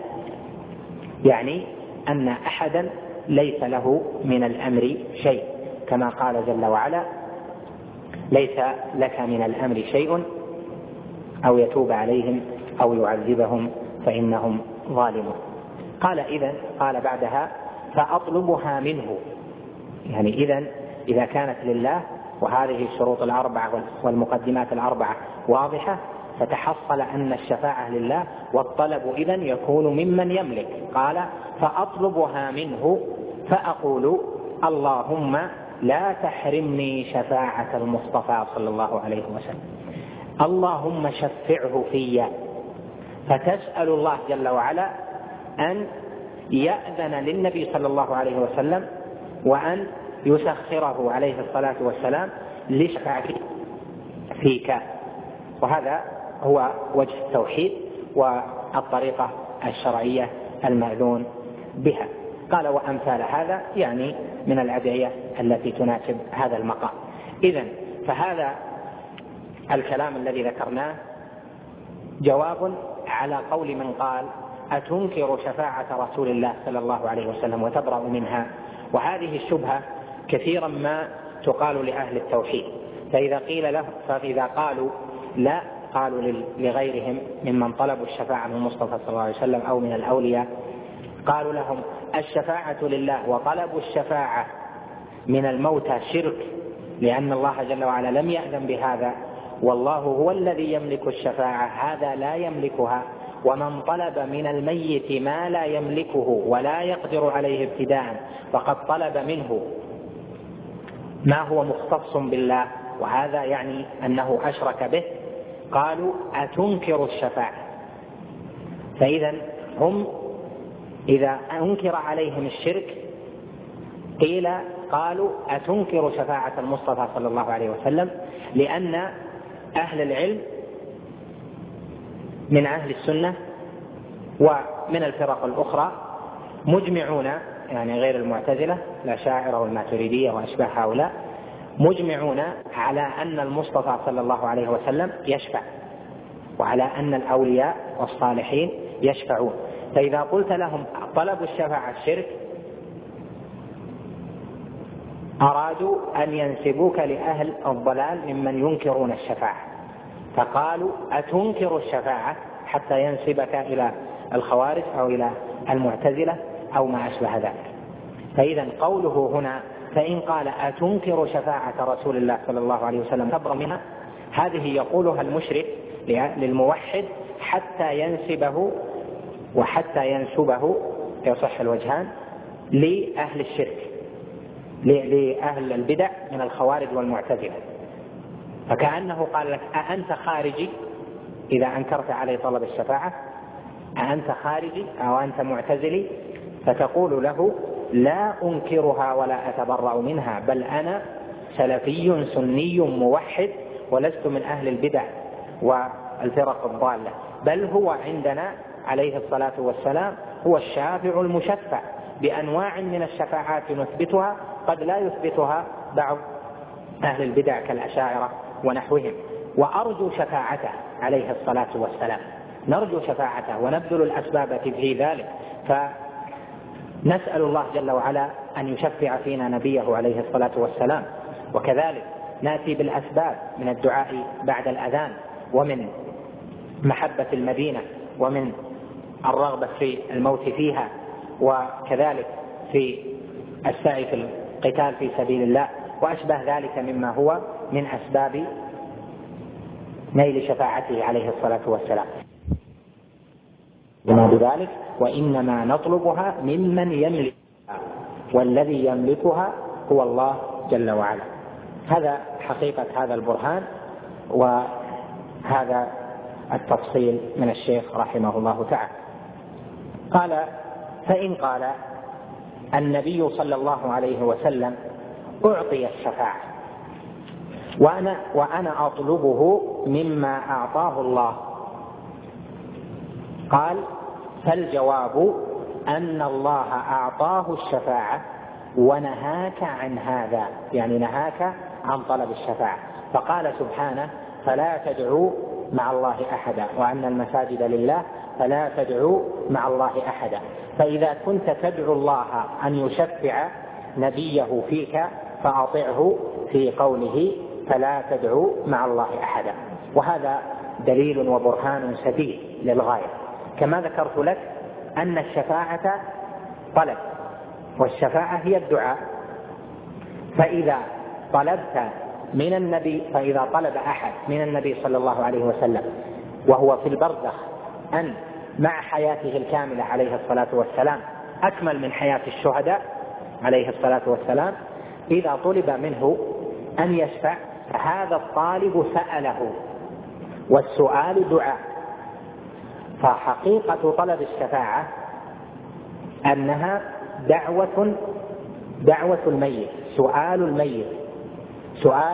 يعني أن أحدا ليس له من الأمر شيء، كما قال جل وعلا: ليس لك من الأمر شيء أو يتوب عليهم أو يعذبهم فإنهم ظالمون. قال إذن قال بعدها: فأطلبها منه، يعني إذن إذا كانت لله وهذه الشروط الأربعة والمقدمات الأربعة واضحة، فتحصل أن الشفاعة لله، والطلب إذن يكون ممن يملك. قال: فأطلبها منه فأقول اللهم لا تحرمني شفاعة المصطفى صلى الله عليه وسلم، اللهم شفعه في. فتسأل الله جل وعلا أن يأذن للنبي صلى الله عليه وسلم وأن يسخره عليه الصلاة والسلام لشفاعته فيك. وهذا هو وجه التوحيد والطريقة الشرعية المأذون بها. قال: وأمثال هذا، يعني من الأدعية التي تناسب هذا المقام. إذن فهذا الكلام الذي ذكرناه جواب على قول من قال: أتنكر شفاعة رسول الله صلى الله عليه وسلم وتبرأ منها؟ وهذه الشبهة كثيرا ما تقال لأهل التوحيد، فإذا قيل له فإذا قالوا لا، قالوا لغيرهم ممن طلبوا الشفاعة من المصطفى صلى الله عليه وسلم أو من الأولياء، قالوا لهم: الشفاعة لله وطلب الشفاعة من الموتى شرك، لأن الله جل وعلا لم يأذن بهذا، والله هو الذي يملك الشفاعة، هذا لا يملكها. ومن طلب من الميت ما لا يملكه ولا يقدر عليه ابتداء فقد طلب منه ما هو مختص بالله، وهذا يعني أنه أشرك به. قالوا: أتنكر الشفاعة؟ فإذا هم إذا أنكر عليهم الشرك قيل قالوا: أتنكر شفاعة المصطفى صلى الله عليه وسلم؟ لأن أهل العلم من أهل السنة ومن الفرق الأخرى مجمعون، يعني غير المعتزلة الأشاعرة والماتريدية وأشباه هؤلاء، مجمعون على أن المصطفى صلى الله عليه وسلم يشفع، وعلى أن الأولياء والصالحين يشفعون. فإذا قلت لهم طلب الشفاعة الشرك أرادوا أن ينسبوك لأهل الضلال ممن ينكرون الشفاعة، فقالوا: أتنكر الشفاعة؟ حتى ينسبك إلى الخوارج أو إلى المعتزلة أو ما أشبه ذلك. فإذا قوله هنا: فإن قال أتنكر شفاعة رسول الله صلى الله عليه وسلم تبرأ منها، هذه يقولها المشرك للموحد حتى ينسبه وحتى ينسبه يصح الوجهان لأهل الشرك، لأهل البدع من الخوارج والمعتزلة. فكأنه قال لك: أأنت خارجي إذا أنكرت علي طلب الشفاعة؟ أأنت خارجي أو أنت معتزلي؟ فتقول له: لا أنكرها ولا أتبرأ منها، بل أنا سلفي سني موحد ولست من أهل البدع والفرق الضالة. بل هو عندنا عليه الصلاة والسلام هو الشافع المشفع بأنواع من الشفاعات نثبتها قد لا يثبتها بعض أهل البدع كالأشاعرة ونحوهم. وأرجو شفاعته عليه الصلاة والسلام، نرجو شفاعته ونبذل الأسباب في ذلك، فنسأل الله جل وعلا أن يشفع فينا نبيه عليه الصلاة والسلام. وكذلك نأتي بالأسباب من الدعاء بعد الأذان، ومن محبة المدينة، ومن الرغبة في الموت فيها، وكذلك في السعي في القتال في سبيل الله وأشبه ذلك مما هو من أسباب نيل شفاعته عليه الصلاة والسلام. وما بذلك وإنما نطلبها ممن يملكها، والذي يملكها هو الله جل وعلا. هذا حقيقة هذا البرهان وهذا التفصيل من الشيخ رحمه الله تعالى. قال: فإن قال النبي صلى الله عليه وسلم أعطي الشفاعة وأنا, وأنا أطلبه مما أعطاه الله، قال: فالجواب أن الله أعطاه الشفاعة ونهاك عن هذا، يعني نهاك عن طلب الشفاعة، فقال سبحانه: فلا تدعوا مع الله أحدا، وأن المساجد لله فلا تدعوا مع الله أحدا. فإذا كنت تدعو الله أن يشفع نبيه فيك فأطعه في قوله فلا تدعوا مع الله أحدا. وهذا دليل وبرهان سديد للغاية. كما ذكرت لك أن الشفاعة طلب، والشفاعة هي الدعاء، فإذا طلبت من النبي فإذا طلب أحد من النبي صلى الله عليه وسلم وهو في البرزخ أن مع حياته الكاملة عليه الصلاة والسلام أكمل من حياة الشهداء عليه الصلاة والسلام، إذا طلب منه أن يشفع فهذا الطالب سأله، والسؤال دعاء. فحقيقة طلب الشفاعة أنها دعوة دعوة الميت، سؤال الميت، سؤال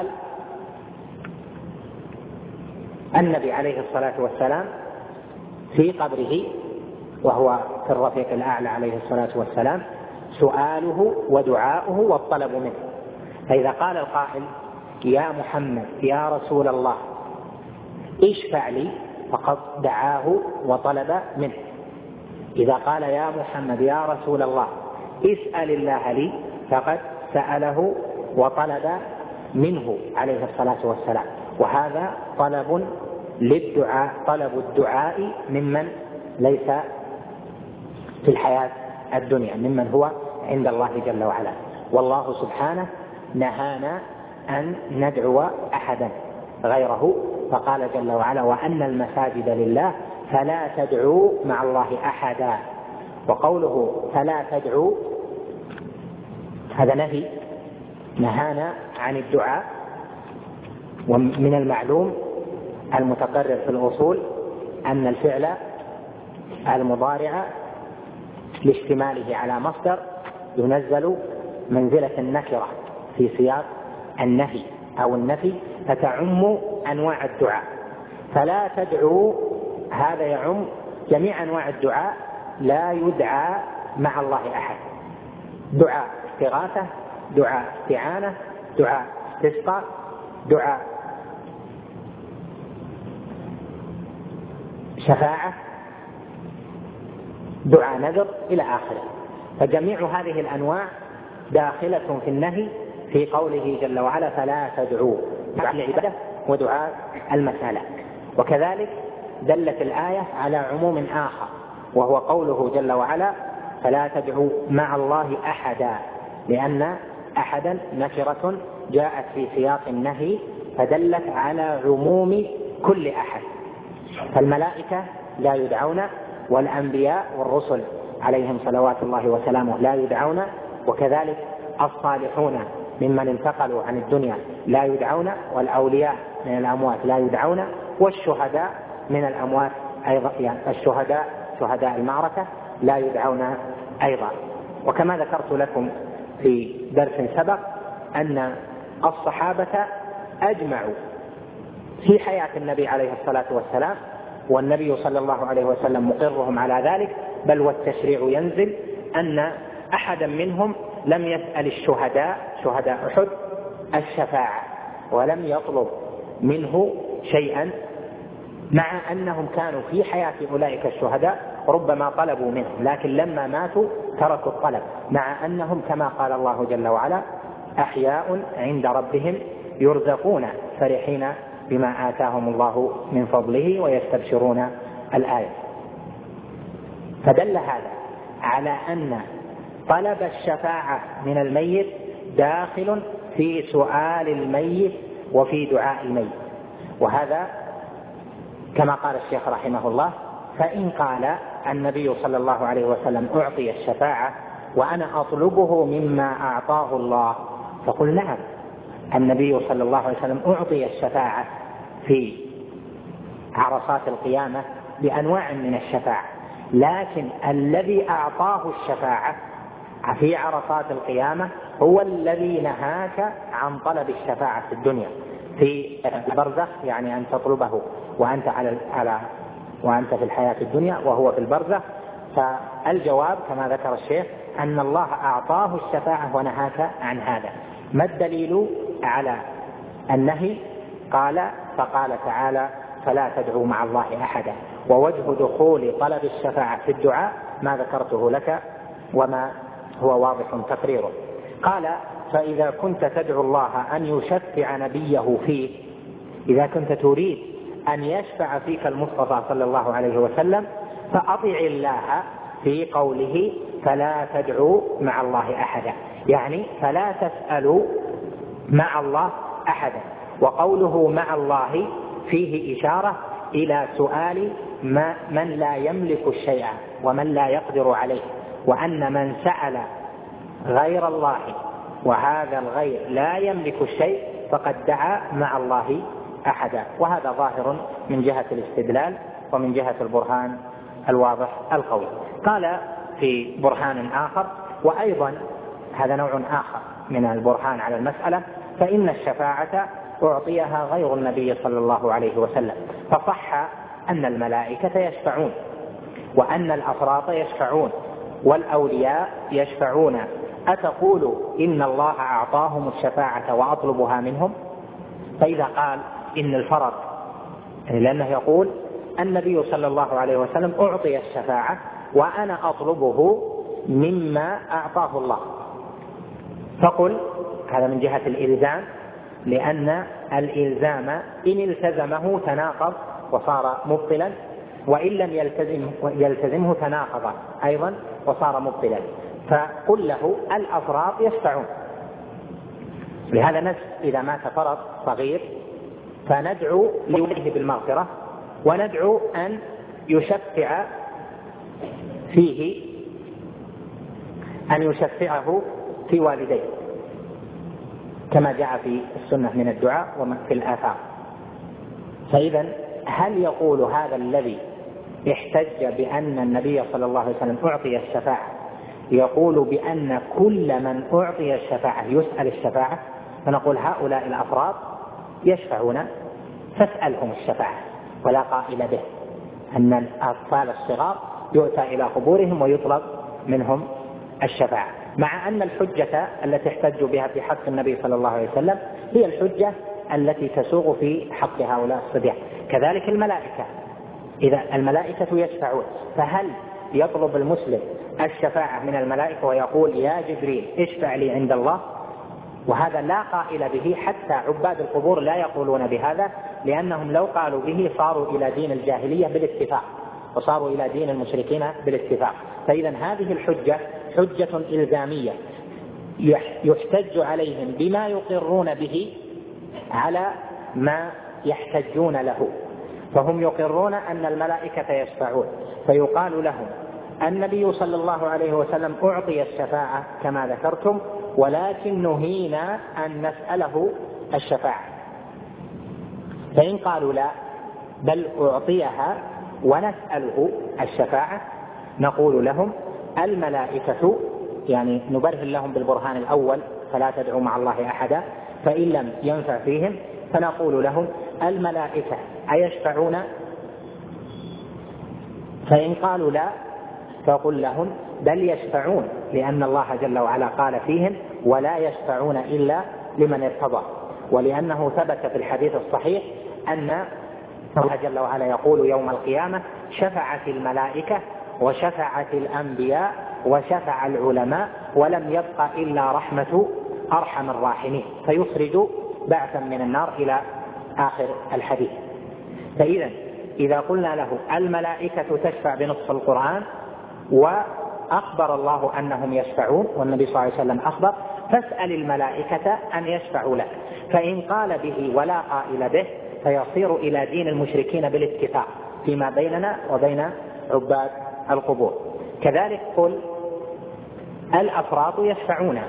النبي عليه الصلاة والسلام في قبره وهو في الرفيق الأعلى عليه الصلاة والسلام، سؤاله ودعاؤه والطلب منه. فإذا قال القائل: يا محمد يا رسول الله اشفع لي، فقد دعاه وطلب منه. إذا قال: يا محمد يا رسول الله اسأل الله لي، فقد سأله وطلب منه عليه الصلاة والسلام. وهذا طلب للدعاء، طلب الدعاء ممن ليس في الحياة الدنيا، ممن هو عند الله جل وعلا. والله سبحانه نهانا أن ندعو أحدا غيره، فقال جل وعلا: وأن المساجد لله فلا تدعوا مع الله أحدا. وقوله فلا تدعوا هذا نهي، نهانا عن الدعاء. ومن المعلوم المتقرر في الأصول أن الفعل المضارع لاشتماله على مصدر ينزل منزلة النكرة في سياق النهي أو النفي، فتعم أنواع الدعاء. فلا تدعوا هذا يعم جميع أنواع الدعاء، لا يدعى مع الله أحد. دعاء استغاثة، دعاء استعانة، دعاء استسقاء، دعاء شفاعة، دعاء نذر إلى آخره. فجميع هذه الأنواع داخلة في النهي في قوله جل وعلا: فلا تدعوا، دعاء العبادة ودعاء المسألة. وكذلك دلت الآية على عموم آخر، وهو قوله جل وعلا: فلا تدعوا مع الله أحدا، لأن أحدا نكرة جاءت في سياق النهي فدلت على عموم كل أحد. فالملائكة لا يدعون، والأنبياء والرسل عليهم صلوات الله وسلامه لا يدعون، وكذلك الصالحون ممن انتقلوا عن الدنيا لا يدعون، والأولياء من الأموات لا يدعون، والشهداء من الأموات أيضا، يعني الشهداء شهداء المعركة لا يدعون أيضا. وكما ذكرت لكم في درس سبق أن الصحابة أجمعوا في حياة النبي عليه الصلاة والسلام والنبي صلى الله عليه وسلم مقرهم على ذلك، بل والتشريع ينزل أن أحدا منهم لم يسأل الشهداء شهداء أحد الشفاعة ولم يطلب منه شيئا، مع أنهم كانوا في حياة أولئك الشهداء ربما طلبوا منهم، لكن لما ماتوا تركوا الطلب، مع أنهم كما قال الله جل وعلا أحياء عند ربهم يرزقون فرحين بما آتاهم الله من فضله ويستبشرون الآية. فدل هذا على أن طلب الشفاعة من الميت داخل في سؤال الميت وفي دعاء الميت. وهذا كما قال الشيخ رحمه الله: فإن قال النبي صلى الله عليه وسلم أعطي الشفاعة وأنا أطلبه مما أعطاه الله، فقل نعم، النبي صلى الله عليه وسلم أعطي الشفاعة في عرصات القيامة بأنواع من الشفاعة، لكن الذي أعطاه الشفاعة في عرصات القيامة هو الذي نهاك عن طلب الشفاعة في الدنيا في البرزخ، يعني أن تطلبه وأنت على على وأنت في الحياة الدنيا وهو في البرزخ. فالجواب كما ذكر الشيخ أن الله أعطاه الشفاعة ونهاك عن هذا. ما الدليل على النهي؟ قال فقال تعالى: فلا تدعوا مع الله أحدا. ووجه دخول طلب الشفاعة في الدعاء ما ذكرته لك وما هو واضح تقريره. قال: فإذا كنت تدعو الله أن يشفع نبيه فيك، إذا كنت تريد أن يشفع فيك المصطفى صلى الله عليه وسلم فأطع الله في قوله فلا تدعوا مع الله أحدا، يعني فلا تسألوا مع الله أحدا. وقوله مع الله فيه إشارة إلى سؤال ما من لا يملك الشيء ومن لا يقدر عليه، وأن من سأل غير الله وهذا الغير لا يملك الشيء فقد دعا مع الله أحدا. وهذا ظاهر من جهة الاستدلال ومن جهة البرهان الواضح القوي. قال في برهان آخر، وأيضا هذا نوع آخر من البرهان على المسألة: فإن الشفاعة أعطيها غير النبي صلى الله عليه وسلم، فصح أن الملائكة يشفعون وأن الأفراط يشفعون والأولياء يشفعون، أتقول إن الله أعطاهم الشفاعة وأطلبها منهم؟ فإذا قال إن الفرق، لأنه يقول النبي صلى الله عليه وسلم أعطي الشفاعة وأنا أطلبه مما أعطاه الله، فقل هذا من جهة الإلزام، لأن الإلزام إن التزمه تناقض وصار مبطلا، وإن لم يلتزم يلتزمه تناقض أيضا وصار مبطلا. فقل له الأفراط يشفعون، لهذا نفس إذا مات فرط صغير فندعو لوليه بالمغفرة وندعو أن يشفع فيه أن يشفعه في والديه كما جاء في السنة من الدعاء وفي الآثار. فإذا هل يقول هذا الذي احتج بأن النبي صلى الله عليه وسلم أعطي الشفاعة يقول بأن كل من أعطي الشفاعة يسأل الشفاعة؟ فنقول هؤلاء الأفراد يشفعون فاسألهم الشفاعة، ولا قائل به أن الأطفال الصغار يؤتى إلى قبورهم ويطلب منهم الشفاعة، مع أن الحجة التي احتجوا بها في حق النبي صلى الله عليه وسلم هي الحجة التي تسوغ في حق هؤلاء الصبيان. كذلك الملائكة، إذا الملائكة يشفعون فهل يطلب المسلم الشفاعة من الملائكة ويقول يا جبريل اشفع لي عند الله؟ وهذا لا قائل به، حتى عباد القبور لا يقولون بهذا، لأنهم لو قالوا به صاروا إلى دين الجاهلية بالاتفاق وصاروا إلى دين المشركين بالاتفاق. فإذا هذه الحجة حجة إلزامية يحتج عليهم بما يقرون به على ما يحتجون له، فهم يقرون أن الملائكة يشفعون، فيقال لهم النبي صلى الله عليه وسلم أعطي الشفاعة كما ذكرتم، ولكن نهينا أن نسأله الشفاعة. فإن قالوا لا بل أعطيها ونسأله الشفاعة، نقول لهم الملائكة، يعني نبرهن لهم بالبرهان الأول فلا تدعوا مع الله أحدا، فإن لم ينفع فيهم فنقول لهم الملائكة أيشفعون فإن قالوا لا فقل لهم بل يشفعون، لأن الله جل وعلا قال فيهم ولا يشفعون إلا لمن ارتضى، ولأنه ثبت في الحديث الصحيح أن الله جل وعلا يقول يوم القيامة شفعت الملائكة وشفعت الأنبياء وشفع العلماء ولم يبق إلا رحمة أرحم الراحمين، فيخرج بعثا من النار إلى آخر الحديث. فإذا إذا قلنا له الملائكة تشفع بنصف القرآن وأخبر الله أنهم يشفعون والنبي صلى الله عليه وسلم أخبر، فاسأل الملائكة أن يشفعوا لك، فإن قال به ولا قائل به فيصير إلى دين المشركين بالاتفاق فيما بيننا وبين عباد القبور. كذلك قل الأفراط يشفعون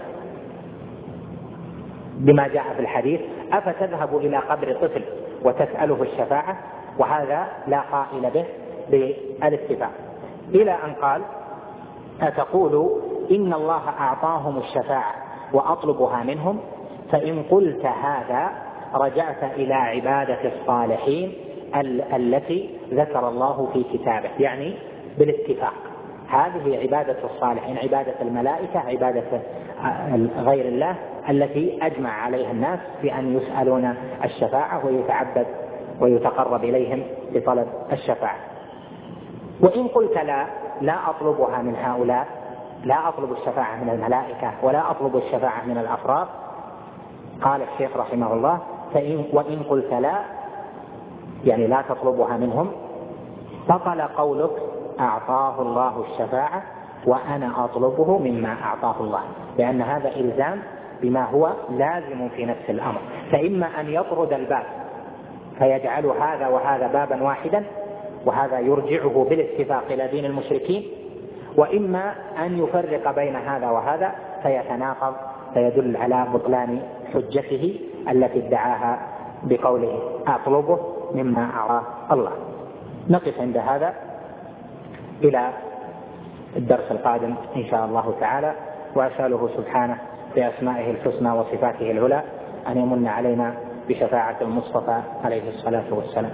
بما جاء في الحديث أفتذهب إلى قبر طفل وتسأله الشفاعة، وهذا لا قائل به بالاتفاق، إلى أن قال أتقول إن الله أعطاهم الشفاعة وأطلبها منهم، فإن قلت هذا رجعت إلى عبادة الصالحين التي ذكر الله في كتابه، يعني بالاتفاق هذه عبادة الصالحين، عبادة الملائكة، عبادة غير الله التي أجمع عليها الناس بأن يسألون الشفاعة ويتعبد ويتقرب إليهم بطلب الشفاعة. وإن قلت لا لا أطلبها من هؤلاء، لا أطلب الشفاعة من الملائكة ولا أطلب الشفاعة من الأفراد، قال الشيخ رحمه الله فإن وإن قلت لا يعني لا تطلبها منهم بطل قولك أعطاه الله الشفاعة وأنا أطلبه مما أعطاه الله، لأن هذا إلزام بما هو لازم في نفس الأمر، فإما أن يطرد الباب فيجعل هذا وهذا بابا واحدا وهذا يرجعه بالاتفاق إلى دين المشركين، وإما أن يفرق بين هذا وهذا فيتناقض فيدل على بطلان حجته التي ادعاها بقوله أطلبه مما أعطاه الله. نقف عند هذا إلى الدرس القادم إن شاء الله تعالى، وأسأله سبحانه بأسمائه الحسنى وصفاته العلى أن يمن علينا بشفاعة المصطفى عليه الصلاة والسلام.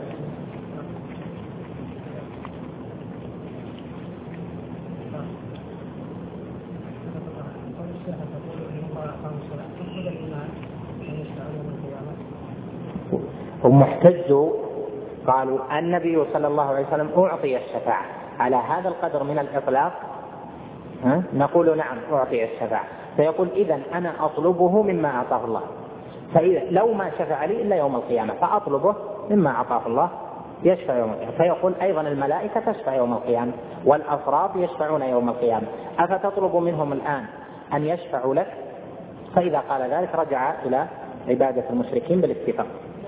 هم احتجوا قالوا النبي صلى الله عليه وسلم أعطي الشفاعة على هذا القدر من الإطلاق، ها؟ نقول نعم أعطي الشفاعة، فيقول إذن أنا أطلبه مما أعطاه الله، فإذا لو ما شفع لي إلا يوم القيامة فأطلبه مما أعطاه الله يشفع يوم القيامة. فيقول أيضا الملائكة تشفع يوم القيامة والأفراد يشفعون يوم القيامة، أفتطلب منهم الآن أن يشفعوا لك؟ فإذا قال ذلك رجع إلى عبادة المشركين بالاتفاق.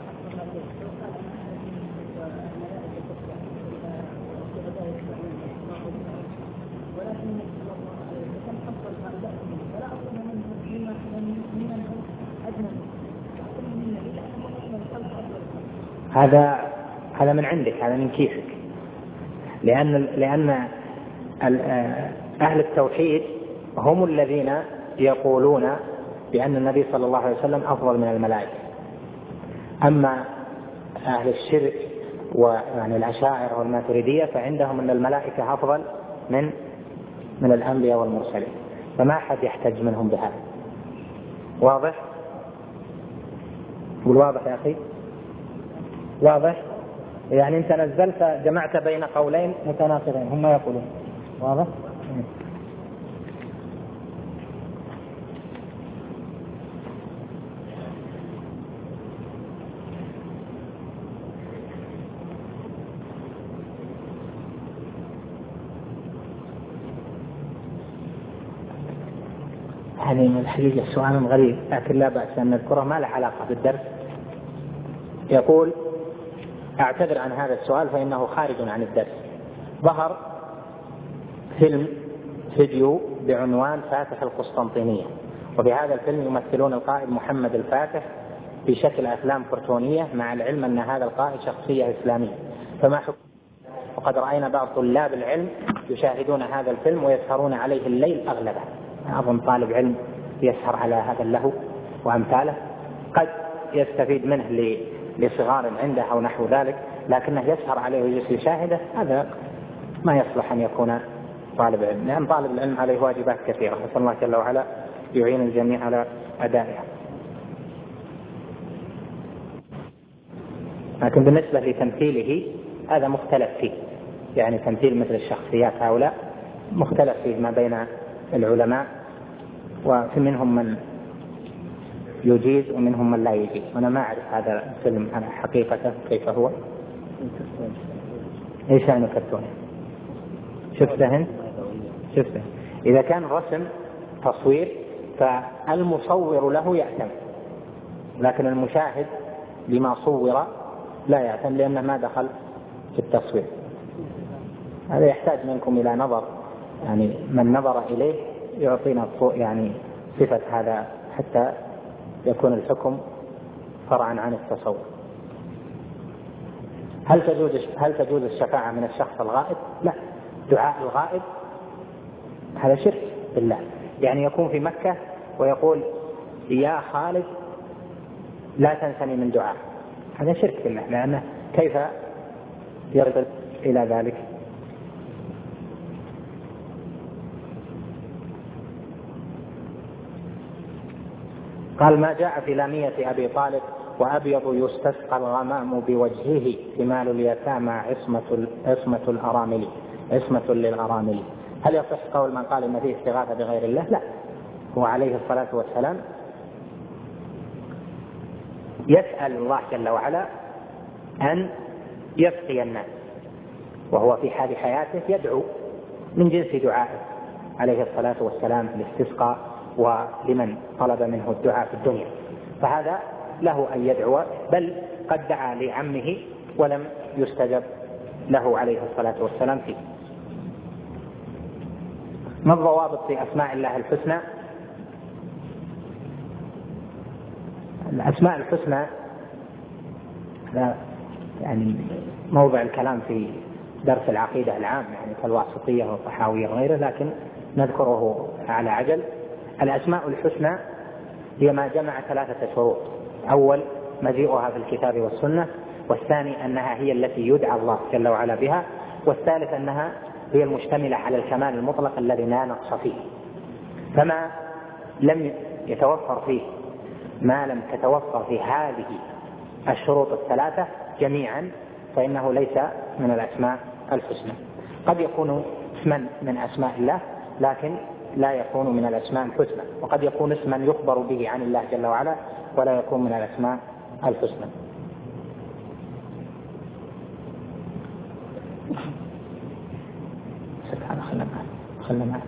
هذا هذا من عندك، هذا من كيفك، لأن لأن أهل التوحيد هم الذين يقولون بأن النبي صلى الله عليه وسلم أفضل من الملائكة. أما أهل الشرك ويعني الأشاعرة والماتريدية فعندهم أن الملائكة أفضل من من الأنبياء والمرسلين، فما أحد يحتج منهم بهذا. واضح؟ والواضح يا أخي؟ واضح؟ يعني أنت نزلت جمعت بين قولين متناقضين هم يقولون. واضح؟ هذه من الحقيقة سؤال غريب لكن لا بأس أن نذكره، ما له علاقة بالدرس. يقول أعتذر عن هذا السؤال فإنه خارج عن الدرس. ظهر فيلم فيديو بعنوان فاتح القسطنطينية، وفي هذا الفيلم يمثلون القائد محمد الفاتح بشكل أفلام كرتونية، مع العلم أن هذا القائد شخصية إسلامية، فما حكم؟ وقد رأينا بعض طلاب العلم يشاهدون هذا الفيلم ويسهرون عليه الليل أغلبه. أظن طالب علم يسهر على هذا اللهو وأمثاله قد يستفيد منه لصغار عنده أو نحو ذلك، لكنه يسهر عليه ويجلس يشاهده، هذا ما يصلح أن يكون طالب علم، لأن طالب العلم عليه واجبات كثيرة، نسأل الله جل وعلا يعين الجميع على أدائها. لكن بالنسبة لتمثيله هذا مختلف فيه، يعني تمثيل مثل الشخصيات هؤلاء مختلف فيه ما بين العلماء، وفي منهم من يجيز ومنهم من لا يجيز. أنا ما أعرف هذا الفيلم على حقيقته كيف هو. إيش يعني كرتوني؟ شفته؟ شفته. إذا كان رسم تصوير فالمصور له يأثم، لكن المشاهد لما صور لا يأثم لأنه ما دخل في التصوير. هذا يحتاج منكم إلى نظر، يعني من نظر إليه يعطينا يعني صفة هذا حتى يكون الحكم فرعا عن التصور. هل تجوز هل تجوز الشفاعة من الشخص الغائب؟ لا. دعاء الغائب هذا شرك بالله، يعني يكون في مكة ويقول يا خالد لا تنسني من دعاء، هذا شرك بالله، لأنه كيف يرد إلى ذلك؟ قال ما جاء في لامية أبي طالب وأبيض يستسقى الغمام بوجهه ثمال اليتامى عصمة عصمة الأرامل عصمة للأرامل. هل يصح قول من قال إن فيه استغاثة بغير الله؟ لا، هو عليه الصلاة والسلام يسأل الله جل وعلا أن يسقي الناس، وهو في حال حياته يدعو من جنس دعائه عليه الصلاة والسلام في الاستسقاء ولمن طلب منه الدعاء في الدنيا، فهذا له أن يدعو، بل قد دعا لعمه ولم يستجب له عليه الصلاة والسلام فيه. ما الضوابط في أسماء الله الحسنى؟ الأسماء الحسنى لا يعني موضع الكلام في درس العقيدة العام، يعني كالواسطية والطحاوية وغيره، لكن نذكره على عجل. الأسماء الحسنى هي ما جمع ثلاثة شروط: أول مجيئها في الكتاب والسنة، والثاني أنها هي التي يدعى الله جل وعلا بها، والثالث أنها هي المشتملة على الكمال المطلق الذي لا نقص فيه. فما لم يتوفر فيه ما لم تتوفر في هذه الشروط الثلاثة جميعا فإنه ليس من الأسماء الحسنى. قد يكون اسما من أسماء الله لكن لا يكون من الأسماء الحسنى، وقد يكون اسما يخبر به عن الله جل وعلا ولا يكون من الأسماء الحسنى. سبحان الله خلنا معك.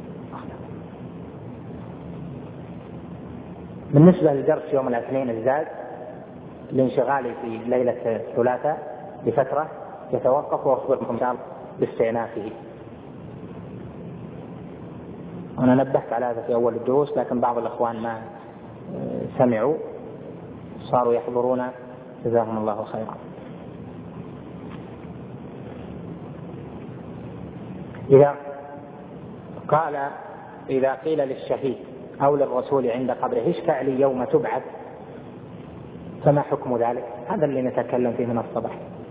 بالنسبة لدرس يوم الاثنين الزاد لانشغالي في ليلة الثلاثاء لفترة يتوقف، وأخبركم تعالى باستئنافه. أنا نبهت على هذا في أول الدروس، لكن بعض الأخوان ما سمعوا صاروا يحضرون، جزاهم الله خيرا. إذا قال إذا قيل للشهيد أو للرسول عند قبره اشفع لي يوم تبعث، فما حكم ذلك؟ هذا اللي نتكلم فيه من الصباح،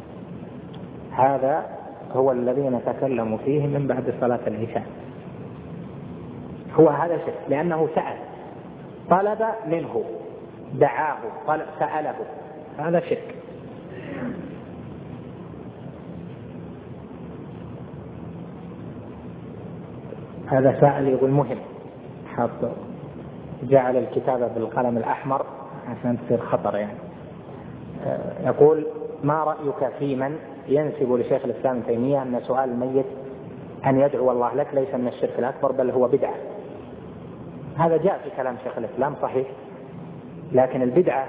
هذا هو الذي نتكلم فيه من بعد صلاة العشاء. هو هذا شيء، لأنه سأل، طلب منه، دعاه، طلب سأله، هذا شرك. هذا سائل يقول مهم، حط جعل الكتابة بالقلم الأحمر عشان تصير خطر يعني. يقول ما رأيك في من ينسب لشيخ الإسلام ابن تيمية أن سؤال الميت أن يدعو الله لك ليس من الشرك الأكبر بل هو بدعة؟ هذا جاء في كلام شيخ الإسلام صحيح، لكن البدعة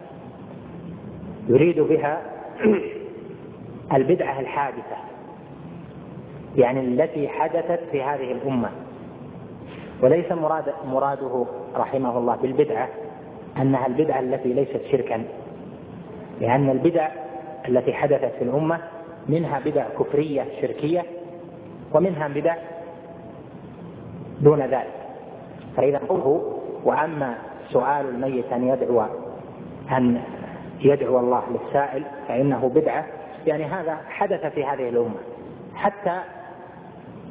يريد بها البدعة الحادثة، يعني التي حدثت في هذه الأمة، وليس مراد مراده رحمه الله بالبدعة أنها البدعة التي ليست شركا، لأن البدع التي حدثت في الأمة منها بدع كفرية شركية ومنها بدع دون ذلك. فإذا قوله وأما سؤال الميت أن يدعو أن يدعو الله للسائل فإنه بدعة، يعني هذا حدث في هذه الأمة، حتى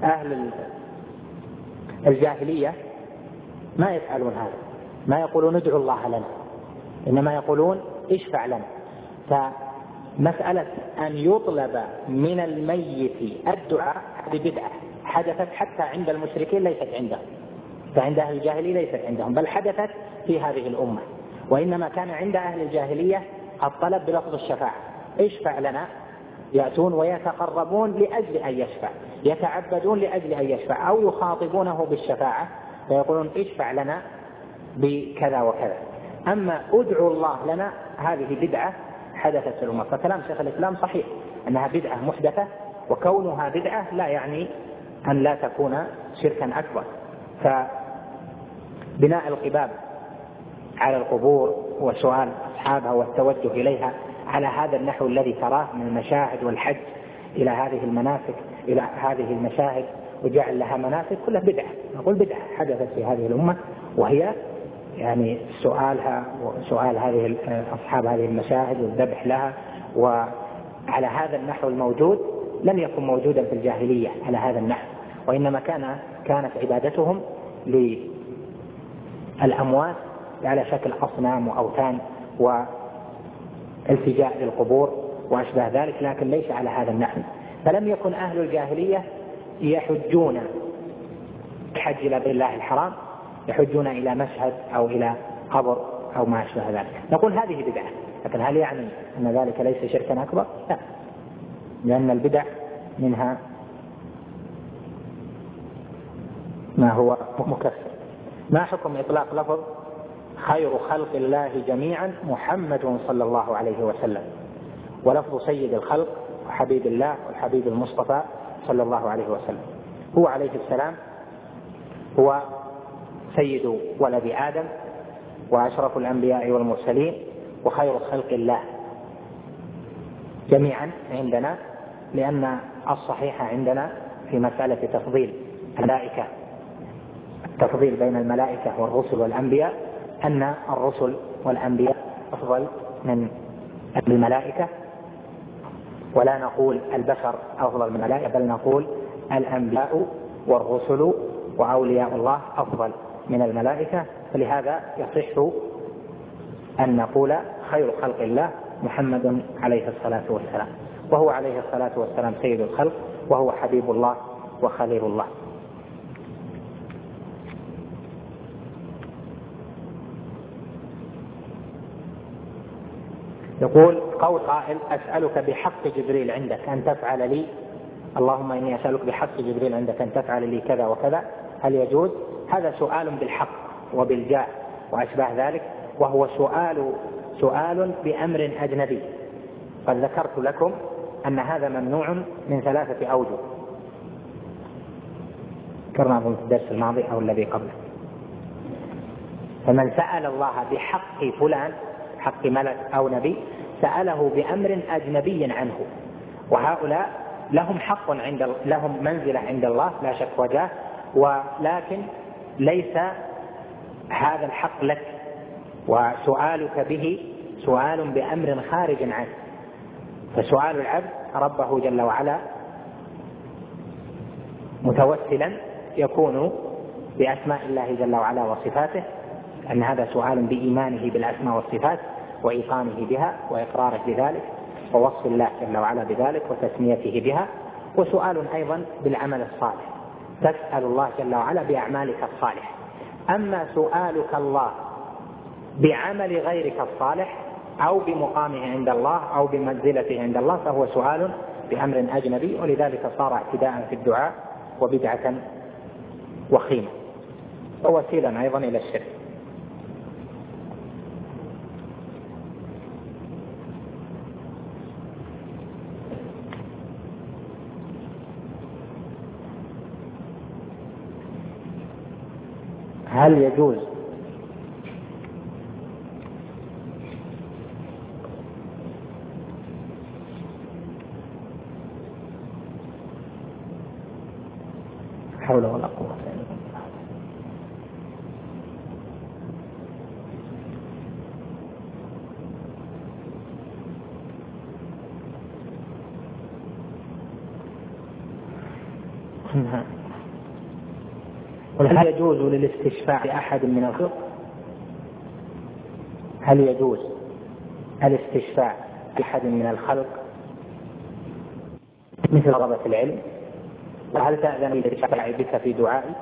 أهل الجاهلية ما يفعلون هذا، ما يقولون ادعوا الله لنا، إنما يقولون اشفع لنا. فمسألة أن يطلب من الميت الدعاء هذه بدعة حدثت حتى عند المشركين، ليست عندهم، فعند أهل الجاهلية ليست عندهم، بل حدثت في هذه الأمة. وإنما كان عند أهل الجاهلية الطلب بلفظ الشفاعة، اشفع لنا، يأتون ويتقربون لأجل أن يشفع، يتعبدون لأجل أن يشفع، أو يخاطبونه بالشفاعة فيقولون اشفع لنا بكذا وكذا. أما ادعوا الله لنا هذه بدعة حدثت في الأمة. فكلام شيخ الإسلام صحيح أنها بدعة محدثة، وكونها بدعة لا يعني أن لا تكون شركا أكبر. فبناء القباب على القبور وسؤال أصحابها والتوجه إليها على هذا النحو الذي تراه من المشاهد والحج إلى هذه المناسك، إلى هذه المشاهد وجعل لها مناسك، كلها بدعة. نقول بدعة حدثت في هذه الأمة، وهي يعني سؤالها وسؤال هذه أصحاب هذه المشاهد والذبح لها وعلى هذا النحو الموجود لم يكن موجودا في الجاهلية على هذا النحو، وإنما كان كانت عبادتهم للأموات على شكل أصنام وأوثان والتجاء للقبور وأشبه ذلك، لكن ليس على هذا النحو. فلم يكن أهل الجاهلية يحجون حج إلى بيت الله الحرام، يحجون إلى مشهد أو إلى قبر أو ما أشبه ذلك. نقول هذه بدعة، لكن هل يعني أن ذلك ليس شركا أكبر؟ لا، لأن البدع منها ما هو مكفر. ما حكم إطلاق لفظ خير خلق الله جميعا محمد صلى الله عليه وسلم، ولفظ سيد الخلق وحبيب الله والحبيب المصطفى صلى الله عليه وسلم؟ هو عليه السلام هو سيد ولد آدم وأشرف الأنبياء والمرسلين وخير خلق الله جميعا عندنا، لأن الصحيح عندنا في مسألة تفضيل الملائكة، التفضيل بين الملائكة والرسل والأنبياء، أن الرسل والأنبياء أفضل من الملائكة، ولا نقول البشر أفضل من الملائكة، بل نقول الأنبياء والرسل وأولياء الله أفضل من الملائكة. فلهذا يصح أن نقول خير خلق الله محمد عليه الصلاة والسلام، وهو عليه الصلاة والسلام سيد الخلق، وهو حبيب الله وخليل الله. يقول قول قائل أسألك بحق جبريل عندك أن تفعل لي، اللهم إني أسألك بحق جبريل عندك أن تفعل لي كذا وكذا، هل يجوز؟ هذا سؤال بالحق وبالجاه وأشباه ذلك، وهو سؤال سؤال بأمر أجنبي. قد ذكرت لكم أن هذا ممنوع من ثلاثة أوجه، ذكرنا في الدرس الماضي أو الذي قبله. فمن سأل الله بحق فلان، حق ملك أو نبي، سأله بأمر أجنبي عنه، وهؤلاء لهم حق عند لهم منزلة عند الله لا شك وجاه، ولكن ليس هذا الحق لك، وسؤالك به سؤال بأمر خارج عنه. فسؤال العبد ربه جل وعلا متوسلا يكون بأسماء الله جل وعلا وصفاته، أن هذا سؤال بإيمانه بالأسماء والصفات وإيقانه بها وإقراره بذلك ووصف الله جل وعلا بذلك وتسميته بها. وسؤال أيضا بالعمل الصالح، تسأل الله جل وعلا بأعمالك الصالحة. أما سؤالك الله بعمل غيرك الصالح أو بمقامه عند الله أو بمنزلته عند الله فهو سؤال بأمر أجنبي، ولذلك صار اعتداء في الدعاء وبدعة وخيمة ووسيلة أيضا إلى الشرك. هل يجوز حول ولا قوة إلا بالله. نعم. هل يجوز للاستشفاع بأحد من الخلق؟ هل يجوز الاستشفاع بأحد من الخلق مثل طلبة العلم؟ وهل تأذن الاستشفاع بك في دعائي؟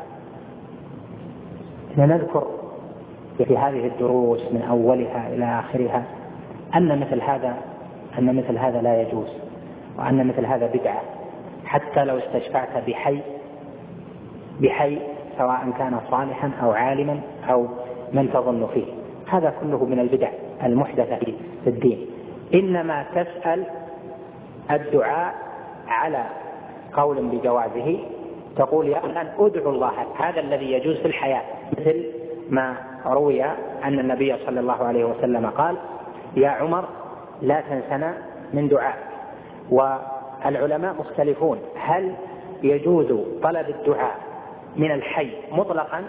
نذكر في هذه الدروس من أولها إلى آخرها أن مثل هذا أن مثل هذا لا يجوز، وأن مثل هذا بدعة، حتى لو استشفعت بحي بحي سواء كان صالحا أو عالما أو من تظن فيه، هذا كله من البدع المحدثة في الدين. إنما تسأل الدعاء على قول بجوازه، تقول يا فلان أدعو الله، هذا الذي يجوز في الحياة، مثل ما روي أن النبي صلى الله عليه وسلم قال يا عمر لا تنسنا من دعاء. والعلماء مختلفون هل يجوز طلب الدعاء من الحي مطلقا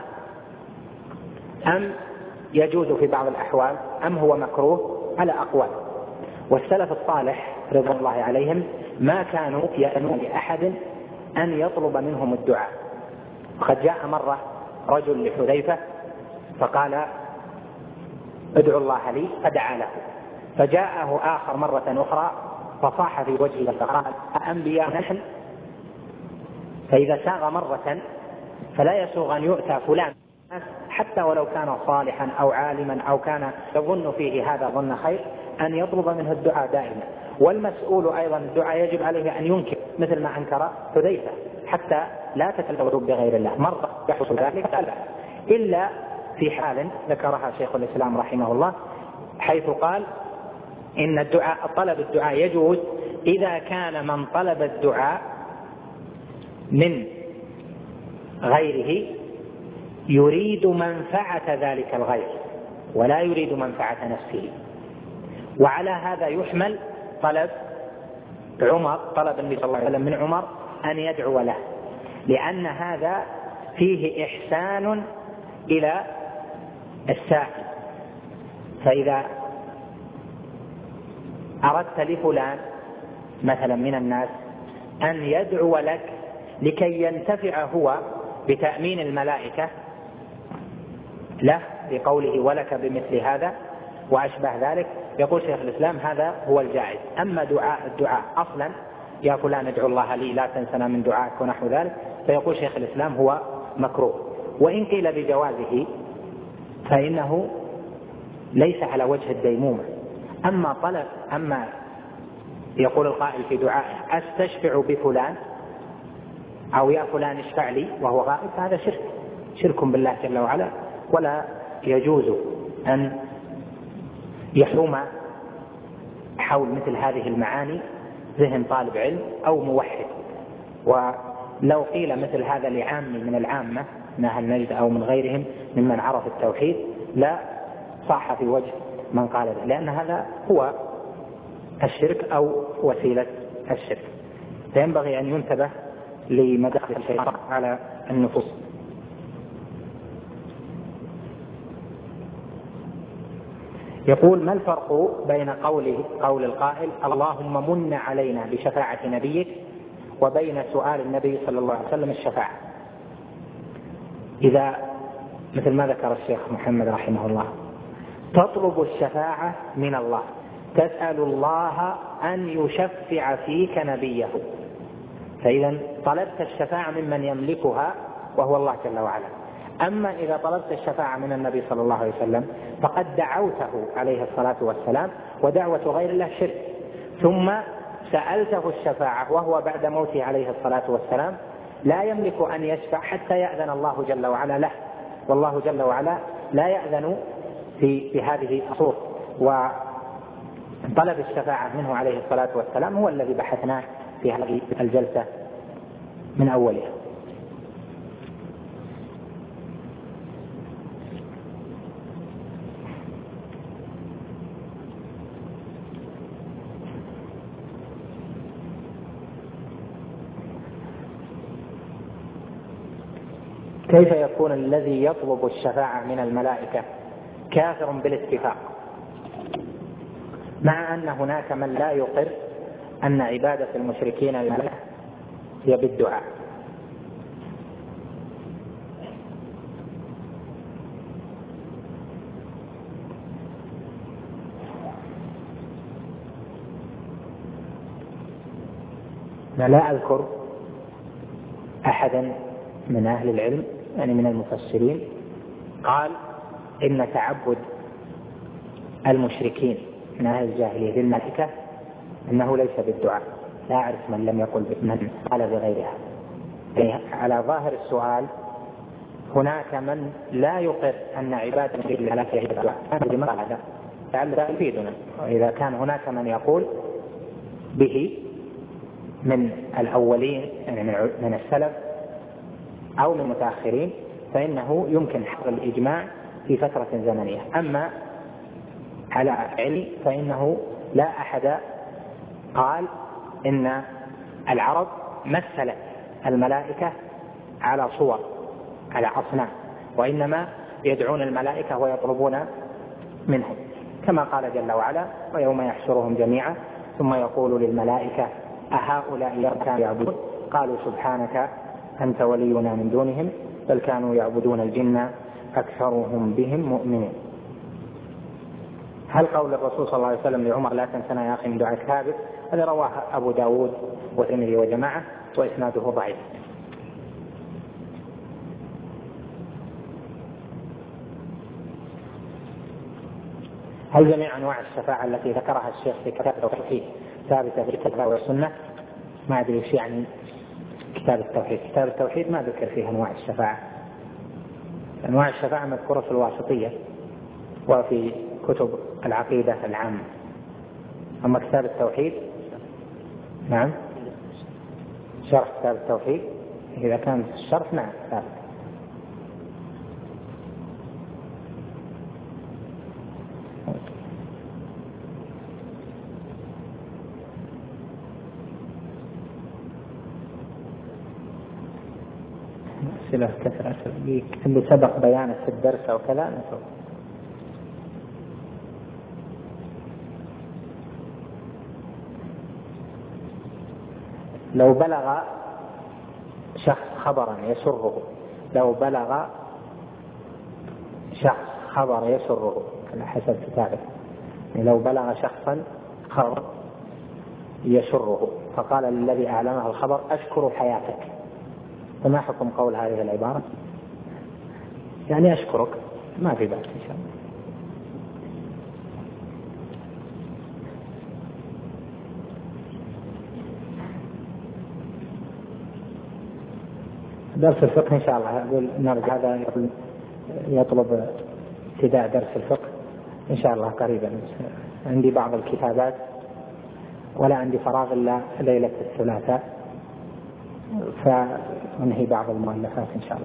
أم يجوز في بعض الأحوال أم هو مكروه، على أقوال. والسلف الصالح رضوان الله عليهم ما كانوا يأذنون لأحد أن يطلب منهم الدعاء. وقد جاء مرة رجل لحذيفة فقال ادعو الله لي فدعا له، فجاءه آخر مرة أخرى فصاح في وجهه فقال أأنبياء نحن؟ فإذا ساغ مرة فلا يسوغ أن يؤتى فلان حتى ولو كان صالحا أو عالما أو كان يظن فيه هذا ظن خير أن يطلب منه الدعاء دائما. والمسؤول أيضا الدعاء يجب عليه أن ينكر مثل ما أنكر حذيفة، حتى لا تتلوث بغير الله. مرة يحصل ذلك إلا في حال ذكرها شيخ الإسلام رحمه الله، حيث قال إن الدعاء طلب الدعاء يجوز إذا كان من طلب الدعاء من غيره يريد منفعة ذلك الغير ولا يريد منفعة نفسه. وعلى هذا يحمل طلب عمر، طلب النبي صلى الله عليه وسلم من عمر أن يدعو له، لأن هذا فيه إحسان إلى السائل. فإذا أردت لفلان مثلا من الناس أن يدعو لك لكي ينتفع هو بتأمين الملائكة له بقوله ولك بمثل هذا وأشبه ذلك، يقول شيخ الإسلام هذا هو الجائز. أما دعاء الدعاء أصلا يا فلان ادعو الله لي لا تنسنا من دعائك ونحو ذلك، فيقول شيخ الإسلام هو مكروه. وإن قيل بجوازه فإنه ليس على وجه الديمومة. أما طلب أما يقول القائل في دعائه أستشفع بفلان أو يا فلان اشفع لي وهو غائب، هذا شرك شرك بالله جل وعلا، ولا يجوز أن يحوم حول مثل هذه المعاني ذهن طالب علم أو موحد. ولو قيل مثل هذا لعام من العامة من أهل نجد أو من غيرهم ممن عرف التوحيد لا صح في وجه من قال ذلك، لأن هذا هو الشرك أو وسيلة الشرك. فينبغي أن ينتبه لمدخل الشيطان على النفوس. يقول ما الفرق بين قوله قول القائل اللهم من علينا بشفاعة نبيك وبين سؤال النبي صلى الله عليه وسلم الشفاعة؟ إذا مثل ما ذكر الشيخ محمد رحمه الله تطلب الشفاعة من الله، تسأل الله أن يشفع فيك نبيه، فإذا طلبت الشفاعة ممن يملكها وهو الله جل وعلا. أما إذا طلبت الشفاعة من النبي صلى الله عليه وسلم فقد دعوته عليه الصلاة والسلام، ودعوة غير الله شرك، ثم سألته الشفاعة وهو بعد موته عليه الصلاة والسلام لا يملك أن يشفع حتى يأذن الله جل وعلا له، والله جل وعلا لا يأذن في, في هذه الصورة. وطلب الشفاعة منه عليه الصلاة والسلام هو الذي بحثناه في هذه الجلسة من أولها. كيف يكون الذي يطلب الشفاعة من الملائكة كافر بالاتفاق، مع أن هناك من لا يقر أن عبادة المشركين الملائكة هي بالدعاء؟ أنا لا أذكر أحدا من أهل العلم يعني من المفسرين قال إن تعبد المشركين من أهل الجاهلية بالملائكة أنه ليس بالدعاء. لا أعرف من لم يقل من قال بغيرها. يعني على ظاهر السؤال هناك من لا يقر أن عبادة الملائكة هي الدعاء. لما قال هذا؟ لعل يفيدنا. وإذا كان هناك من يقول به من الأولين يعني من السلف أو من المتأخرين فإنه يمكن حصر الإجماع في فترة زمنية. أما على علم فإنه لا أحد قال إن العرب مثلت الملائكة على صور على أصنام، وإنما يدعون الملائكة ويطلبون منهم، كما قال جل وعلا: ويوم يحشرهم جميعا ثم يقول للملائكة أهؤلاء كانوا يعبدون قالوا سبحانك أنت ولينا من دونهم بل كانوا يعبدون الجن أكثرهم بهم مؤمنين. هل قول الرسول صلى الله عليه وسلم لعمر لا تنسنا يا أخي من دعاء ثابت؟ هذا رواه أبو داود والترمذي وجماعة وإسناده ضعيف. هل جميع أنواع الشفاعة التي ذكرها الشيخ في كتاب التوحيد ثابتة في الكتاب والسنة؟ ما أدري وش يعني كتاب التوحيد. كتاب التوحيد ما ذكر فيه أنواع الشفاعة. أنواع الشفاعة مذكورة في الواسطية وفي كتب العقيدة العامة. أما كتاب التوحيد نعم شرح كتاب التوحيد إذا كان الشرح نعم ثابت. أسئلة كثرة اللي سبق بيانه في الدرس أو كذا نشوف. لو بلغ شخص خبرا يسره لو بلغ شخص خبر يسره على حسب كتابه يعني لو بلغ شخصا خبر يسره فقال للذي أعلمه الخبر أشكر حياتك، فما حكم قول هذه العبارة؟ يعني أشكرك ما في بأس إن شاء الله. درس الفقه إن شاء الله أقول نرجع هذا يطلب ابتداء درس الفقه إن شاء الله قريبا. عندي بعض الكتابات ولا عندي فراغ إلا ليلة الثلاثاء فأنهي بعض المؤلفات إن شاء الله.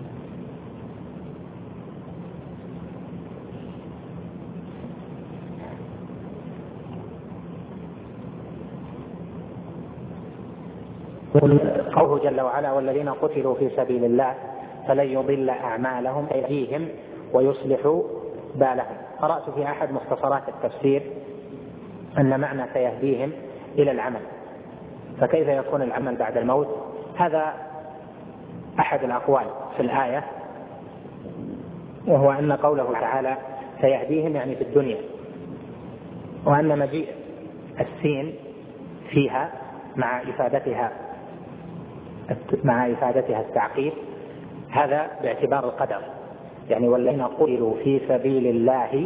قوله جل وعلا: والذين قتلوا في سبيل الله فلن يضل أعمالهم يهديهم ويصلح بالهم. قرأت في أحد مختصرات التفسير أن معنى سيهديهم إلى العمل، فكيف يكون العمل بعد الموت؟ هذا أحد الأقوال في الآية، وهو أن قوله تعالى سيهديهم يعني في الدنيا، وأن مجيء السين فيها مع إفادتها مع إفادتها التعقيب هذا باعتبار القدر، يعني والذين قتلوا في سبيل الله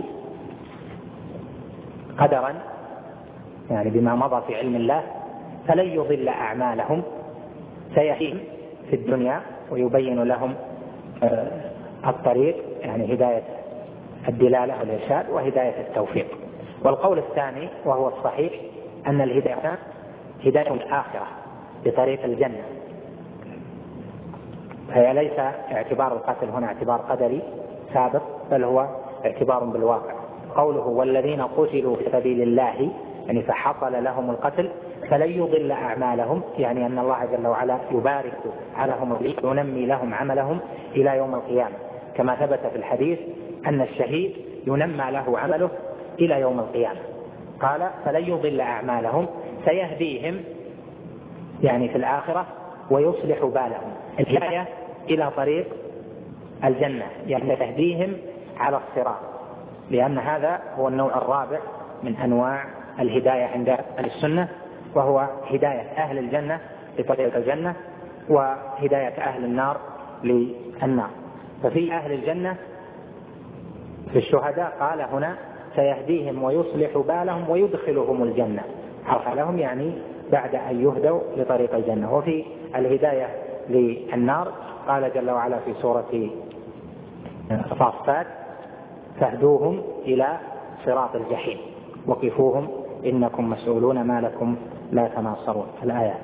قدرا يعني بما مضى في علم الله فلن يضل أعمالهم سيهديهم في الدنيا ويبين لهم الطريق يعني هداية الدلالة والإرشاد وهداية التوفيق. والقول الثاني وهو الصحيح أن الهداية هداية الآخرة بطريق الجنة، فهي ليس اعتبار القتل هنا اعتبار قدري سابق بل هو اعتبار بالواقع. قوله والذين قتلوا في سبيل الله يعني فحصل لهم القتل فلن يضل أعمالهم يعني أن الله جل وعلا يبارك عليهم وينمي لهم عملهم إلى يوم القيامة، كما ثبت في الحديث أن الشهيد ينمى له عمله إلى يوم القيامة. قال فلن يضل أعمالهم سيهديهم يعني في الآخرة ويصلح بالهم، الهداية إلى طريق الجنة يعني تهديهم على الصراط، لأن هذا هو النوع الرابع من أنواع الهداية عند أهل السنة، وهو هداية أهل الجنة لطريق الجنة وهداية أهل النار للنار. ففي أهل الجنة في الشهداء قال هنا سيهديهم ويصلح بالهم ويدخلهم الجنة، عرف لهم يعني بعد أن يهدوا لطريق الجنة. وفي الهداية للنار قال جل وعلا في سورة الصافات فاهدوهم إلى صراط الجحيم وقفوهم إنكم مسؤولون ما لكم لا تناصرون، الآيات.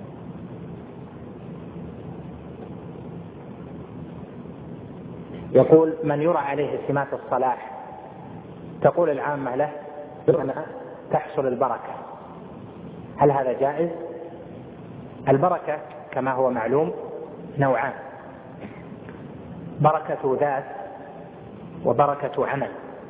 يقول من يرى عليه سمات الصلاح تقول العامة له تحصل البركة، هل هذا جائز؟ البركة كما هو معلوم نوعان، بركة ذات وبركة عمل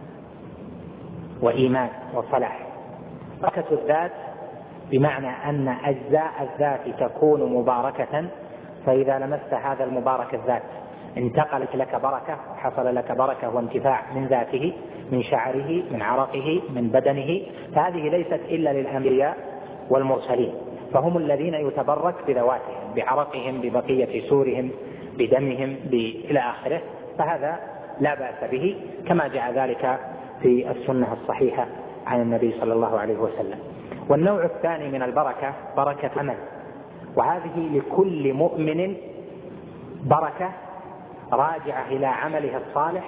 وإيمان وصلاح. بركة الذات بمعنى أن أجزاء الذات تكون مباركة، فإذا لمست هذا المبارك الذات انتقلت لك بركة وحصل لك بركة وانتفاع من ذاته، من شعره، من عرقه، من بدنه. فهذه ليست إلا للأنبياء والمرسلين، فهم الذين يتبرك بذواتهم، بعرقهم، ببقية سورهم، بدمهم، إلى آخره. فهذا لا بأس به كما جاء ذلك في السنة الصحيحة عن النبي صلى الله عليه وسلم. والنوع الثاني من البركة بركة عمل، وهذه لكل مؤمن بركة راجعة إلى عمله الصالح،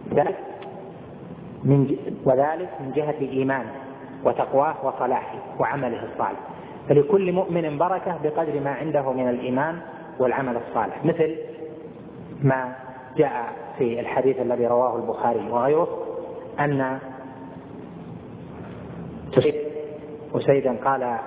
وذلك من جهة إيمانه وتقواه وصلاحه وعمله الصالح. فلكل مؤمن بركة بقدر ما عنده من الإيمان والعمل الصالح، مثل ما جاء في الحديث الذي رواه البخاري وغيره أن أسيدا قال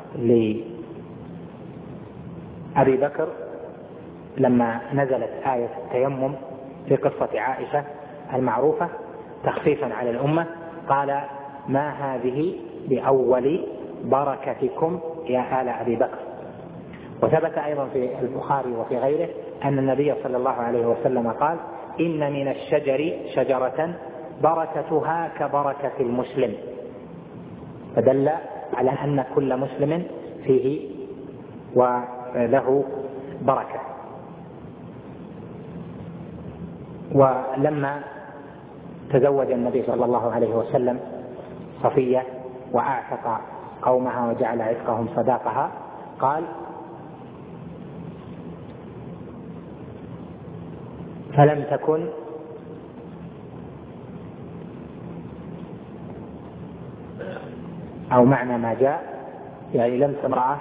لأبي بكر لما نزلت آية التيمم في قصة عائشة المعروفة تخفيفا على الأمة، قال ما هذه بأول بركتكم يا آل أبي بكر. وثبت أيضا في البخاري وفي غيره أن النبي صلى الله عليه وسلم قال إن من الشجر شجرة بركتها كبركة المسلم، فدل على أن كل مسلم فيه وله بركة. ولما تزوج النبي صلى الله عليه وسلم صفية وأعتق قومها وجعل عتقهم صداقها قال فلم تكن أو معنى ما جاء يعني لم تمرأة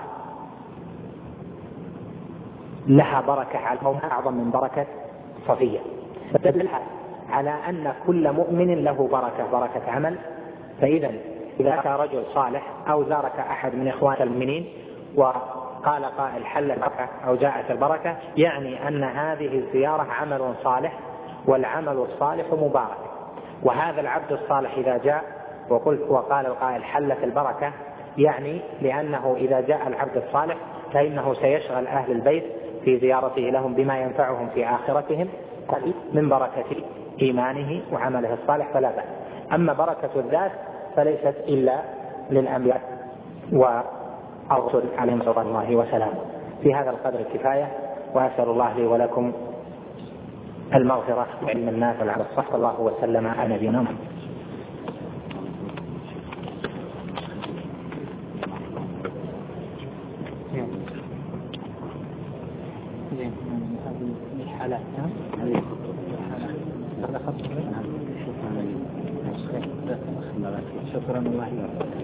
لها بركة على قومها أعظم من بركة صفية، فتدل على أن كل مؤمن له بركة، بركة عمل. فإذا إذا كان رجل صالح أو زارك أحد من إخوان المؤمنين وقال قائل حل البركة أو جاءت البركة، يعني أن هذه الزيارة عمل صالح، والعمل الصالح مبارك. وهذا العبد الصالح إذا جاء وقلت وقال القائل حلت البركة، يعني لأنه إذا جاء العبد الصالح فإنه سيشغل أهل البيت في زيارته لهم بما ينفعهم في آخرتهم من بركة إيمانه وعمله الصالح، فلا بأس. أما بركة الذات فليست إلا للأنبياء والرسل عليهم صلى الله وسلامه. في هذا القدر كفاية، وأسأل الله لي ولكم المغفرة وعلم النافع على الصحة. الله وسلم على نبينا محمد. شكرا الله.